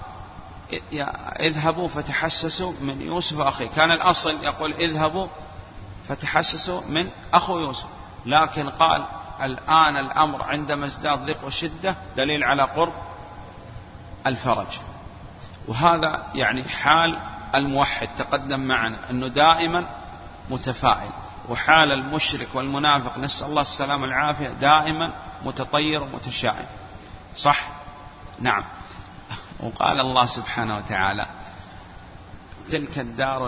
[SPEAKER 2] اذهبوا فتحسسوا من يوسف أخي. كان الأصل يقول اذهبوا فتحسسوا من أخو يوسف، لكن قال الآن الأمر عندما ازداد ضيق وشدة دليل على قرب الفرج. وهذا يعني حال الموحد تقدم معنا أنه دائما متفائل، وحال المشرك والمنافق نسأل الله السلامة والعافية دائما متطير ومتشائم. صح؟ نعم. وقال الله سبحانه وتعالى تلك الدار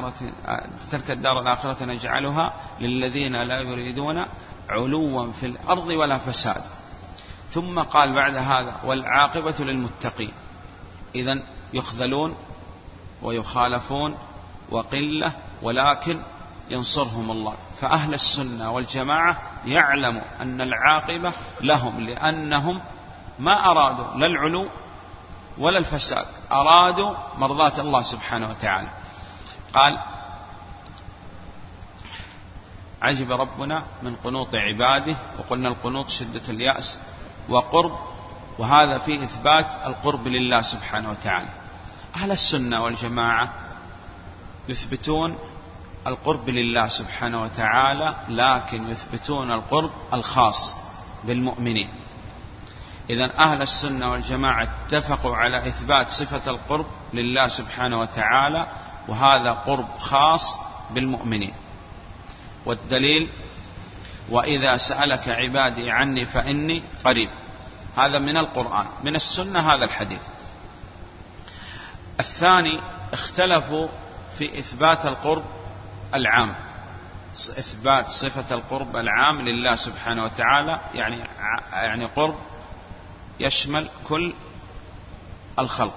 [SPEAKER 2] الآخرة نجعلها للذين لا يريدون علوا في الأرض ولا فساد. ثم قال بعد هذا والعاقبة للمتقين. إذن يخذلون ويخالفون وقلة، ولكن ينصرهم الله. فأهل السنة والجماعة يعلموا أن العاقبة لهم، لأنهم ما أرادوا لا العلو ولا الفساد، أرادوا مرضاة الله سبحانه وتعالى. قال عجب ربنا من قنوط عباده، وقلنا القنوط شدة اليأس وقرب، وهذا فيه إثبات القرب لله سبحانه وتعالى. أهل السنة والجماعة يثبتون القرب لله سبحانه وتعالى، لكن يثبتون القرب الخاص بالمؤمنين. إذن أهل السنة والجماعة اتفقوا على إثبات صفة القرب لله سبحانه وتعالى، وهذا قرب خاص بالمؤمنين. والدليل وإذا سألك عبادي عني فإني قريب، هذا من القرآن. من السنة هذا الحديث. الثاني اختلفوا في إثبات القرب العام، إثبات صفة القرب العام لله سبحانه وتعالى، يعني قرب يشمل كل الخلق،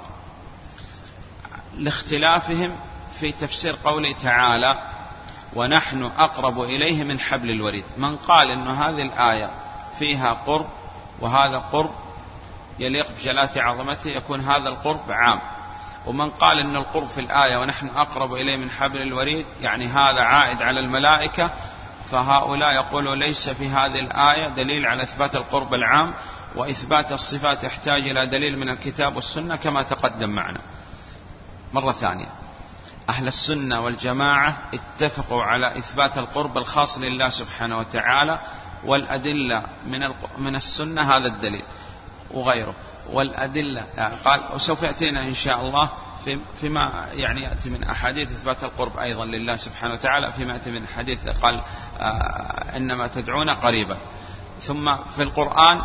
[SPEAKER 2] لاختلافهم في تفسير قوله تعالى ونحن أقرب إليه من حبل الوريد. من قال إن هذه الآية فيها قرب وهذا قرب يليق بجلالة عظمته يكون هذا القرب عام، ومن قال إن القرب في الآية ونحن أقرب إليه من حبل الوريد يعني هذا عائد على الملائكة، فهؤلاء يقولوا ليس في هذه الآية دليل على إثبات القرب العام، وإثبات الصفات يحتاج إلى دليل من الكتاب والسنة كما تقدم معنا. مرة ثانية، أهل السنة والجماعة اتفقوا على إثبات القرب الخاص لله سبحانه وتعالى، والأدلة من السنة هذا الدليل وغيره. والأدلة قال وسوف يأتينا إن شاء الله فيما يأتي من أحاديث إثبات القرب أيضا لله سبحانه وتعالى، فيما يأتي من حديث قال إنما تدعون قريبا. ثم في القرآن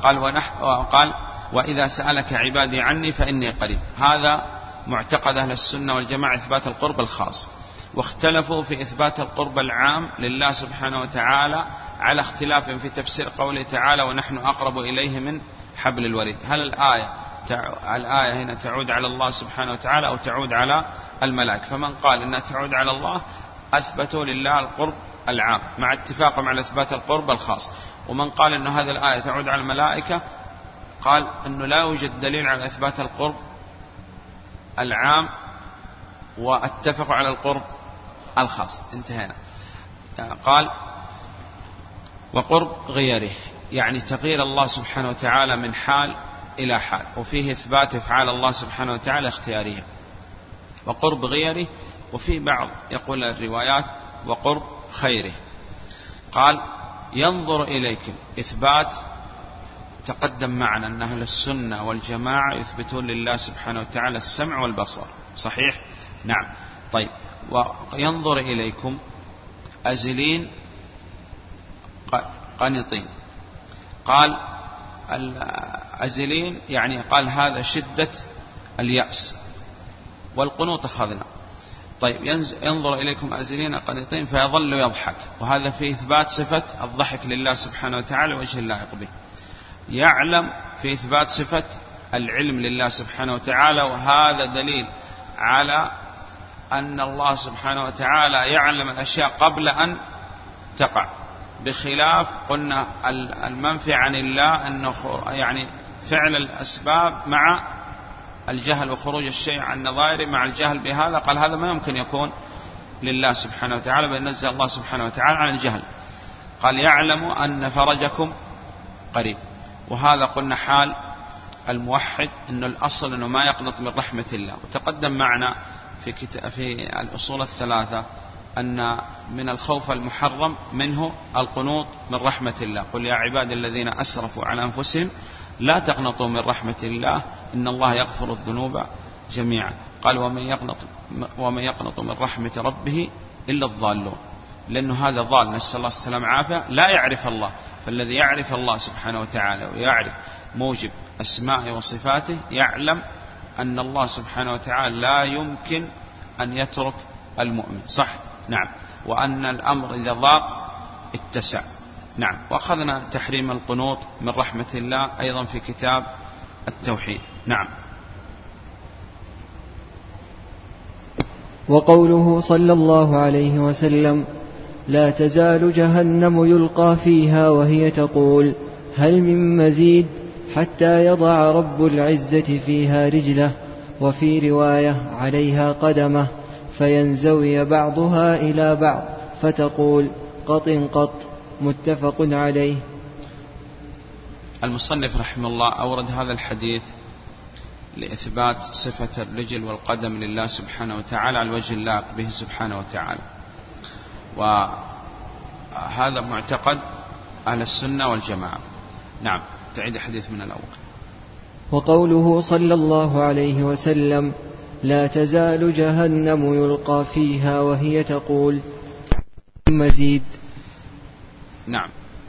[SPEAKER 2] قال وإذا سألك عبادي عني فإني قريب. هذا معتقد أهل السنة والجماعة إثبات القرب الخاص. واختلفوا في إثبات القرب العام لله سبحانه وتعالى على اختلاف في تفسير قوله تعالى ونحن أقرب إليه من حبل الوريد. هل الآية هنا تعود على الله سبحانه وتعالى أو تعود على الملائكة؟ فمن قال إنها تعود على الله أثبتوا لله القرب العام مع اتفاقهم على إثبات القرب الخاص. ومن قال إن هذه الآية تعود على الملائكة قال أنه لا يوجد دليل على إثبات القرب العام واتفقوا على القرب الخاص. انتهينا. قال وقرب غيره يعني تغيير الله سبحانه وتعالى من حال إلى حال، وفيه إثبات أفعال الله سبحانه وتعالى اختيارية. وقرب غيره، وفي بعض يقول الروايات وقرب خيره. قال ينظر إليكم إثبات تقدم معنا أن أهل السنة والجماعة يثبتون لله سبحانه وتعالى السمع والبصر. صحيح؟ نعم. طيب وينظر إليكم أزلين قنطين. قال الأزلين يعني قال هذا شدة اليأس، والقنوط أخذنا. طيب ينظر إليكم آزلين قنطين فيظل يضحك، وهذا فيه إثبات صفة الضحك لله سبحانه وتعالى وجه اللائق به. يعلم في إثبات صفة العلم لله سبحانه وتعالى، وهذا دليل على أن الله سبحانه وتعالى يعلم الأشياء قبل أن تقع، بخلاف قلنا المنفي عن الله أنه يعني فعل الأسباب مع الجهل وخروج الشيء عن نظائره مع الجهل بهذا، قال هذا ما يمكن يكون لله سبحانه وتعالى، بل نزه الله سبحانه وتعالى عن الجهل. قال يعلم أن فرجكم قريب، وهذا قلنا حال الموحد أنه الأصل أنه ما يقنط من رحمة الله. وتقدم معنا في الأصول الثلاثة أن من الخوف المحرم منه القنوط من رحمة الله. قل يا عباد الذين أسرفوا على أنفسهم لا تقنطوا من رحمة الله إن الله يغفر الذنوب جميعا. قال ومن يقنط من رحمة ربه إلا الضالون، لأنه هذا ضال نسأل الله السلام عافية لا يعرف الله. فالذي يعرف الله سبحانه وتعالى ويعرف موجب أسمائه وصفاته يعلم أن الله سبحانه وتعالى لا يمكن أن يترك المؤمن، صح؟ نعم. وأن الأمر إذا ضاق اتسع. نعم. وأخذنا تحريم القنوط من رحمة الله أيضا في كتاب التوحيد. نعم.
[SPEAKER 1] وقوله صلى الله عليه وسلم لا تزال جهنم يلقى فيها وهي تقول هل من مزيد حتى يضع رب العزة فيها رجله، وفي رواية عليها قدمه، فينزوي بعضها إلى بعض فتقول قط قط، متفق عليه.
[SPEAKER 2] المصنف رحمه الله أورد هذا الحديث لإثبات صفة الرجل والقدم لله سبحانه وتعالى على الوجه اللائق به سبحانه وتعالى، وهذا معتقد أهل السنة والجماعة. نعم. تعيد الحديث من الأول.
[SPEAKER 1] وقوله صلى الله عليه وسلم لا تزال جهنم يلقى فيها وهي تقول مزيد.
[SPEAKER 2] نعم.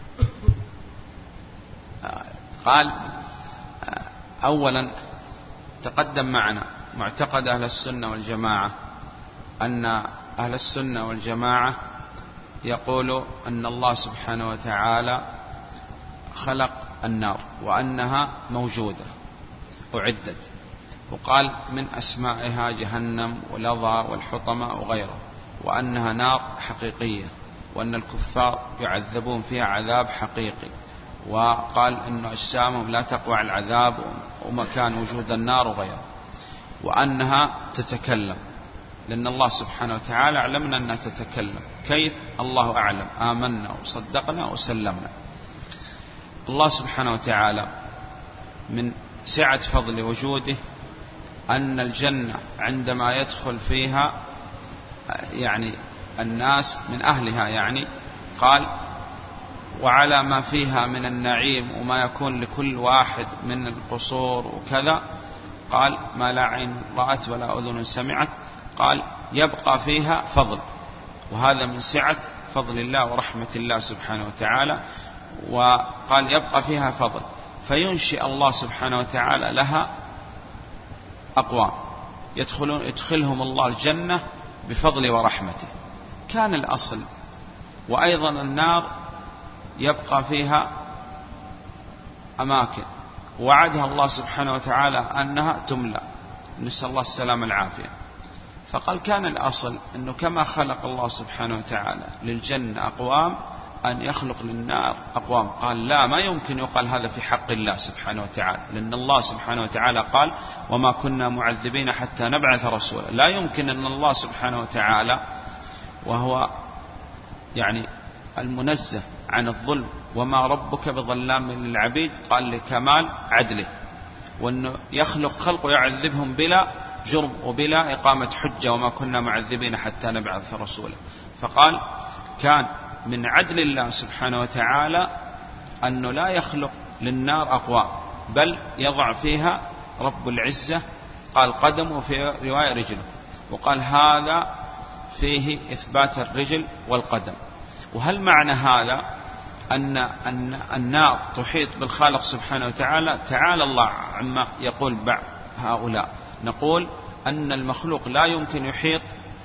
[SPEAKER 2] قال أولا تقدم معنا معتقد أهل السنة والجماعة أن أهل السنة والجماعة يقول أن الله سبحانه وتعالى خلق النار وأنها موجودة أعدت، وقال من أسمائها جهنم ولظى والحطمة وغيره، وأنها نار حقيقية، وأن الكفار يعذبون فيها عذاب حقيقي، وقال أن أجسامهم لا تقوى العذاب ومكان وجود النار وغيره، وأنها تتكلم، لأن الله سبحانه وتعالى علمنا أنها تتكلم. كيف؟ الله أعلم، آمنا وصدقنا وسلمنا. الله سبحانه وتعالى من سعة فضل وجوده أن الجنة عندما يدخل فيها يعني الناس من أهلها، يعني قال وعلى ما فيها من النعيم وما يكون لكل واحد من القصور وكذا، قال ما لا عين رأت ولا أذن سمعت، قال يبقى فيها فضل، وهذا من سعة فضل الله ورحمة الله سبحانه وتعالى. وقال يبقى فيها فضل، فينشئ الله سبحانه وتعالى لها أقوام يدخلهم الله الجنة بفضل ورحمته. كان الأصل. وأيضا النار يبقى فيها أماكن وعدها الله سبحانه وتعالى أنها تملأ، نسأل الله السلام العافية. فقال كان الأصل أنه كما خلق الله سبحانه وتعالى للجنة أقوام أن يخلق للنار أقوام. قال لا، ما يمكن يقال هذا في حق الله سبحانه وتعالى، لأن الله سبحانه وتعالى قال وما كنا معذبين حتى نبعث رسولا. لا يمكن أن الله سبحانه وتعالى وهو يعني المنزه عن الظلم وما ربك بظلام للعبيد، قال لكمال عدله، وأنه يخلق خلق ويعذبهم بلا جرم وبلا إقامة حجة، وما كنا معذبين حتى نبعث رسولا. فقال كان من عدل الله سبحانه وتعالى أنه لا يخلق للنار أقوام، بل يضع فيها رب العزة، قال قدم، وفي رواية رجل، وقال هذا فيه إثبات الرجل والقدم. وهل معنى هذا أن النار تحيط بالخالق سبحانه وتعالى؟ تعالى الله عما يقول بعض هؤلاء. نقول أن المخلوق لا يمكن يحيط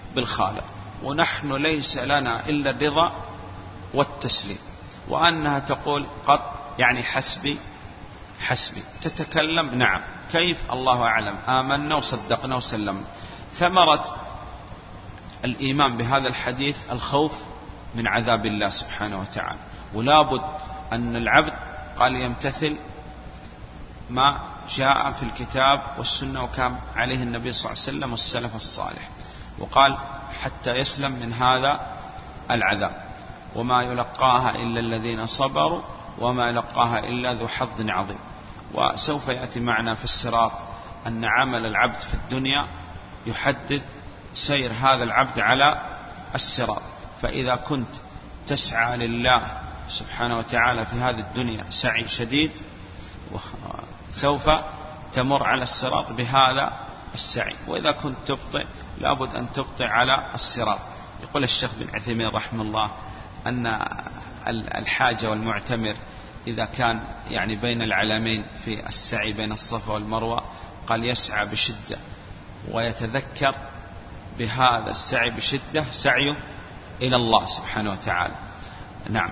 [SPEAKER 2] بالخالق، ونحن ليس لنا إلا الرضا والتسليم. وأنها تقول قط يعني حسبي حسبي، تتكلم نعم كيف الله أعلم، آمنا وصدقنا وسلمنا. ثمرة الإيمان بهذا الحديث الخوف من عذاب الله سبحانه وتعالى، ولا بد أن العبد قال يمتثل ما جاء في الكتاب والسنة وكان عليه النبي صلى الله عليه وسلم والسلف الصالح، وقال حتى يسلم من هذا العذاب. وما يلقاها إلا الذين صبروا وما يلقاها إلا ذو حظ عظيم. وسوف يأتي معنا في الصراط أن عمل العبد في الدنيا يحدد سير هذا العبد على الصراط. فإذا كنت تسعى لله سبحانه وتعالى في هذه الدنيا سعي شديد، سوف تمر على الصراط بهذا السعي. وإذا كنت تبطئ لابد أن تبطئ على الصراط. يقول الشيخ بن عثيمين رحمه الله أن الحاج والمعتمر إذا كان يعني بين العلمين في السعي بين الصفا والمروة قال يسعى بشدة ويتذكر بهذا السعي بشدة سعيه إلى الله سبحانه وتعالى. نعم.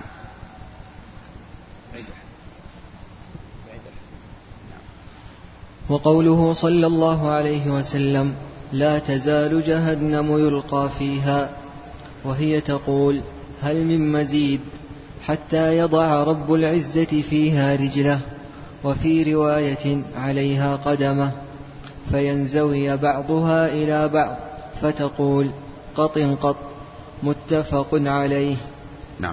[SPEAKER 1] وقوله صلى الله عليه وسلم لا تزال جهنم يلقى فيها، وهي تقول هل من مزيد، حتى يضع رب العزة فيها رجله، وفي رواية عليها قدمه، فينزوي بعضها إلى بعض فتقول قط قط، متفق عليه.
[SPEAKER 2] نعم.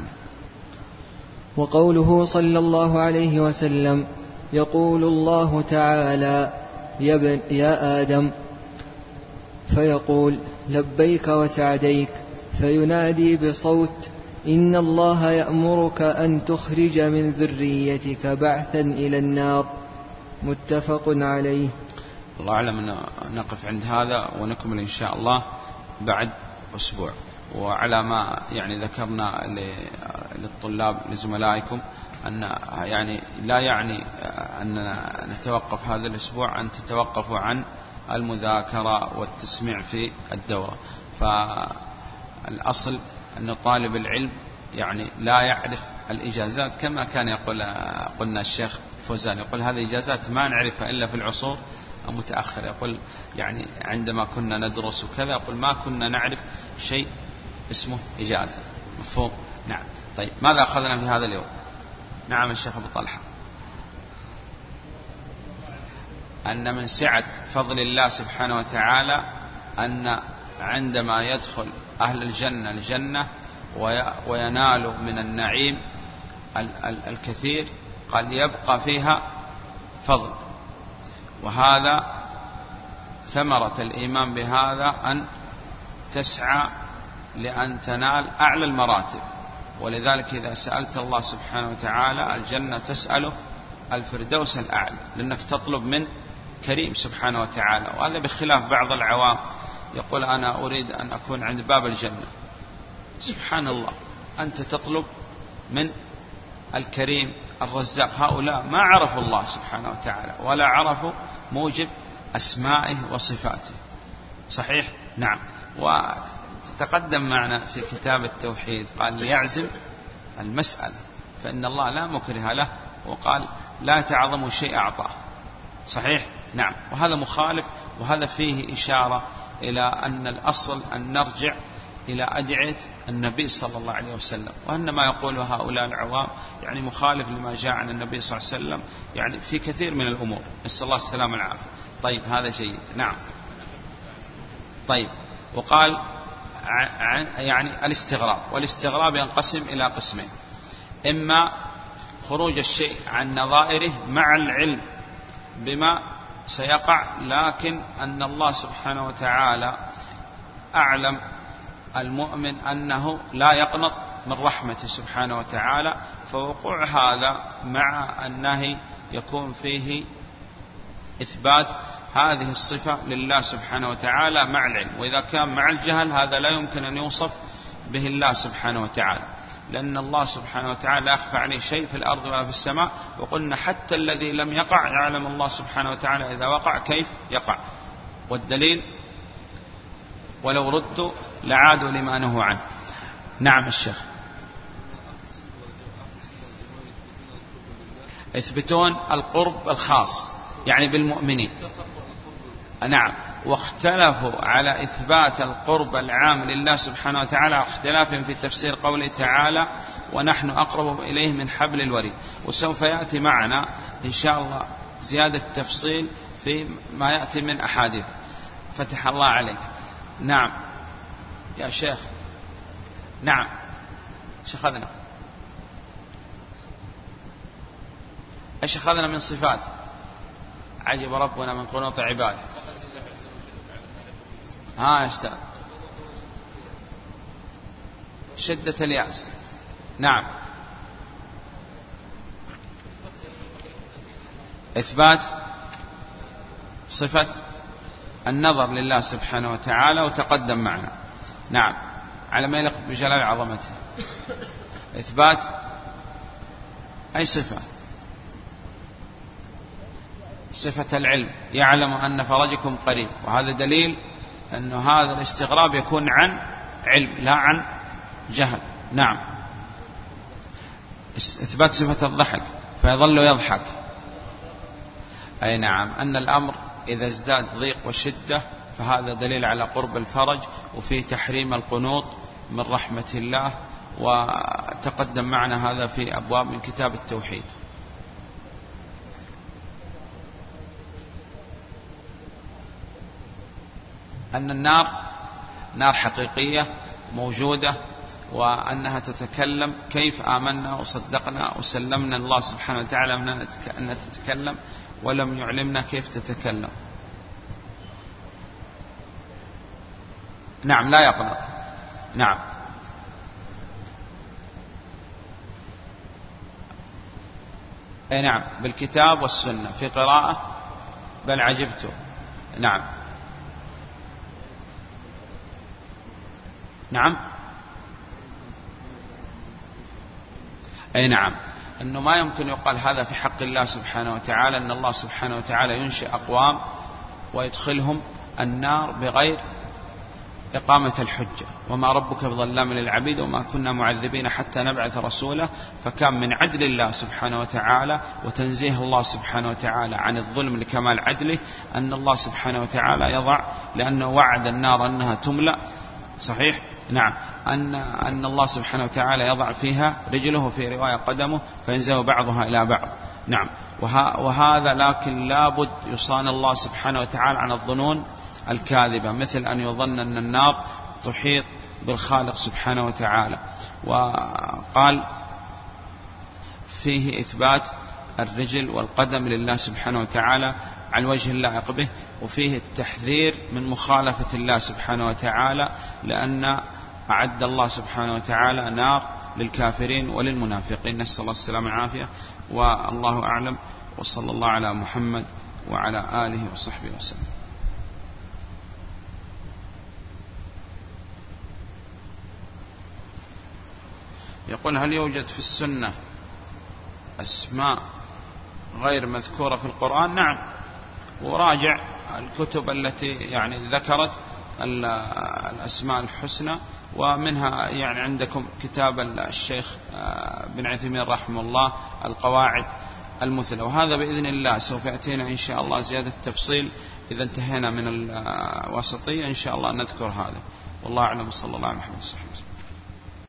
[SPEAKER 1] وقوله صلى الله عليه وسلم يقول الله تعالى يا آدم، فيقول لبيك وسعديك، فينادي بصوت إن الله يأمرك أن تخرج من ذريتك بعثا إلى النار، متفق عليه.
[SPEAKER 2] الله أعلم، نقف عند هذا ونكمل إن شاء الله بعد أسبوع. وعلى ما يعني ذكرنا للطلاب لزملائكم أن يعني لا يعني أن نتوقف هذا الأسبوع أن تتوقفوا عن المذاكرة والتسميع في الدورة. فالأصل أن طالب العلم يعني لا يعرف الإجازات كما كان يقول قلنا الشيخ فوزان، يقول هذه إجازات ما نعرفها إلا في العصور المتأخرة. يقول يعني عندما كنا ندرس وكذا يقول ما كنا نعرف شيء اسمه إجازة. مفهوم؟ نعم. طيب ماذا أخذنا في هذا اليوم؟ نعم الشيخ أبو طلحة. أن من سعة فضل الله سبحانه وتعالى أن عندما يدخل أهل الجنة الجنة وينال من النعيم الكثير قد يبقى فيها فضل. وهذا ثمرة الإيمان بهذا أن تسعى لأن تنال أعلى المراتب. ولذلك إذا سألت الله سبحانه وتعالى الجنة تسأله الفردوس الأعلى، لأنك تطلب من كريم سبحانه وتعالى. وهذا بخلاف بعض العوام يقول أنا أريد أن أكون عند باب الجنة. سبحان الله، أنت تطلب من الكريم الرزاق. هؤلاء ما عرفوا الله سبحانه وتعالى ولا عرفوا موجب أسمائه وصفاته. صحيح؟ نعم. وتقدم معنا في كتاب التوحيد قال ليعزم المسألة فإن الله لا مكره له، وقال لا تعظم شيء أعطاه. صحيح؟ نعم. وهذا مخالف، وهذا فيه إشارة إلى أن الأصل أن نرجع إلى أدعية النبي صلى الله عليه وسلم، وأن ما يقوله هؤلاء العوام يعني مخالف لما جاء عن النبي صلى الله عليه وسلم يعني في كثير من الأمور. نسأل الله السلامة والعافية. طيب هذا جيد. نعم. طيب وقال يعني الاستغراب، والاستغراب ينقسم إلى قسمين: إما خروج الشيء عن نظائره مع العلم بما سيقع، لكن أن الله سبحانه وتعالى أعلم المؤمن أنه لا يقنط من رحمته سبحانه وتعالى، فوقوع هذا مع النهي يكون فيه إثبات هذه الصفة لله سبحانه وتعالى مع العلم. وإذا كان مع الجهل هذا لا يمكن أن يوصف به الله سبحانه وتعالى، لأن الله سبحانه وتعالى لا يخفى عليه شيء في الأرض ولا في السماء. وقلنا حتى الذي لم يقع يعلم الله سبحانه وتعالى إذا وقع كيف يقع. والدليل ولو ردوا لعادوا لما نهوا عنه. نعم الشيخ. يثبتون القرب الخاص يعني بالمؤمنين. نعم. واختلفوا على إثبات القرب العام لله سبحانه وتعالى اختلاف في تفسير قوله تعالى ونحن أقرب إليه من حبل الوريد. وسوف يأتي معنا إن شاء الله زيادة تفصيل في ما يأتي من أحاديث. فتح الله عليك. نعم يا شيخ. نعم ايش أخذنا؟ ايش أخذنا من صفات؟ عجب ربنا من قنوط عباده. ها أستاذ شدة اليأس. نعم. إثبات صفة النظر لله سبحانه وتعالى وتقدم معنا. نعم على ما يليق بجلال عظمته. إثبات أي صفة؟ صفة العلم، يعلم أن فرجكم قريب، وهذا دليل أن هذا الاستغراب يكون عن علم لا عن جهل. نعم. إثبات صفة الضحك فيظل يضحك. أي نعم أن الأمر إذا ازداد ضيق وشدة فهذا دليل على قرب الفرج، وفيه تحريم القنوط من رحمة الله، وتقدم معنا هذا في أبواب من كتاب التوحيد. أن النار نار حقيقية موجودة وأنها تتكلم. كيف آمنا وصدقنا وسلمنا الله سبحانه وتعالى أن تتكلم ولم يعلمنا كيف تتكلم؟ نعم لا يقنط. نعم. أي نعم بالكتاب والسنة في قراءة بل عجبت. نعم. نعم. أي نعم أنه ما يمكن يقال هذا في حق الله سبحانه وتعالى، أن الله سبحانه وتعالى ينشئ أقوام ويدخلهم النار بغير إقامة الحجة، وما ربك بظلام للعبيد وما كنا معذبين حتى نبعث رسولا. فكان من عدل الله سبحانه وتعالى وتنزيه الله سبحانه وتعالى عن الظلم لكمال عدله أن الله سبحانه وتعالى يضع، لأنه وعد النار أنها تملأ صحيح. نعم أن الله سبحانه وتعالى يضع فيها رجله في رواية قدمه فينزل بعضها إلى بعض. نعم. وهذا لكن لابد يصان الله سبحانه وتعالى عن الظنون الكاذبة، مثل أن يظن أن النار تحيط بالخالق سبحانه وتعالى. وقال فيه إثبات الرجل والقدم لله سبحانه وتعالى على الوجه اللائق به، وفيه التحذير من مخالفة الله سبحانه وتعالى، لأن أعد الله سبحانه وتعالى نار للكافرين وللمنافقين. نسأل الله السلامة والعافية، والله أعلم، وصلى الله على محمد وعلى آله وصحبه وسلم. يقول هل يوجد في السنة أسماء غير مذكورة في القرآن؟ نعم، وراجع الكتب التي يعني ذكرت الأسماء الحسنى، ومنها يعني عندكم كتاب الشيخ بن عثيمين رحمه الله القواعد المثلى، وهذا بإذن الله سوف يأتينا إن شاء الله زيادة تفصيل إذا انتهينا من الوسطية إن شاء الله نذكر هذا. والله أعلم، صلى الله عليه وسلم.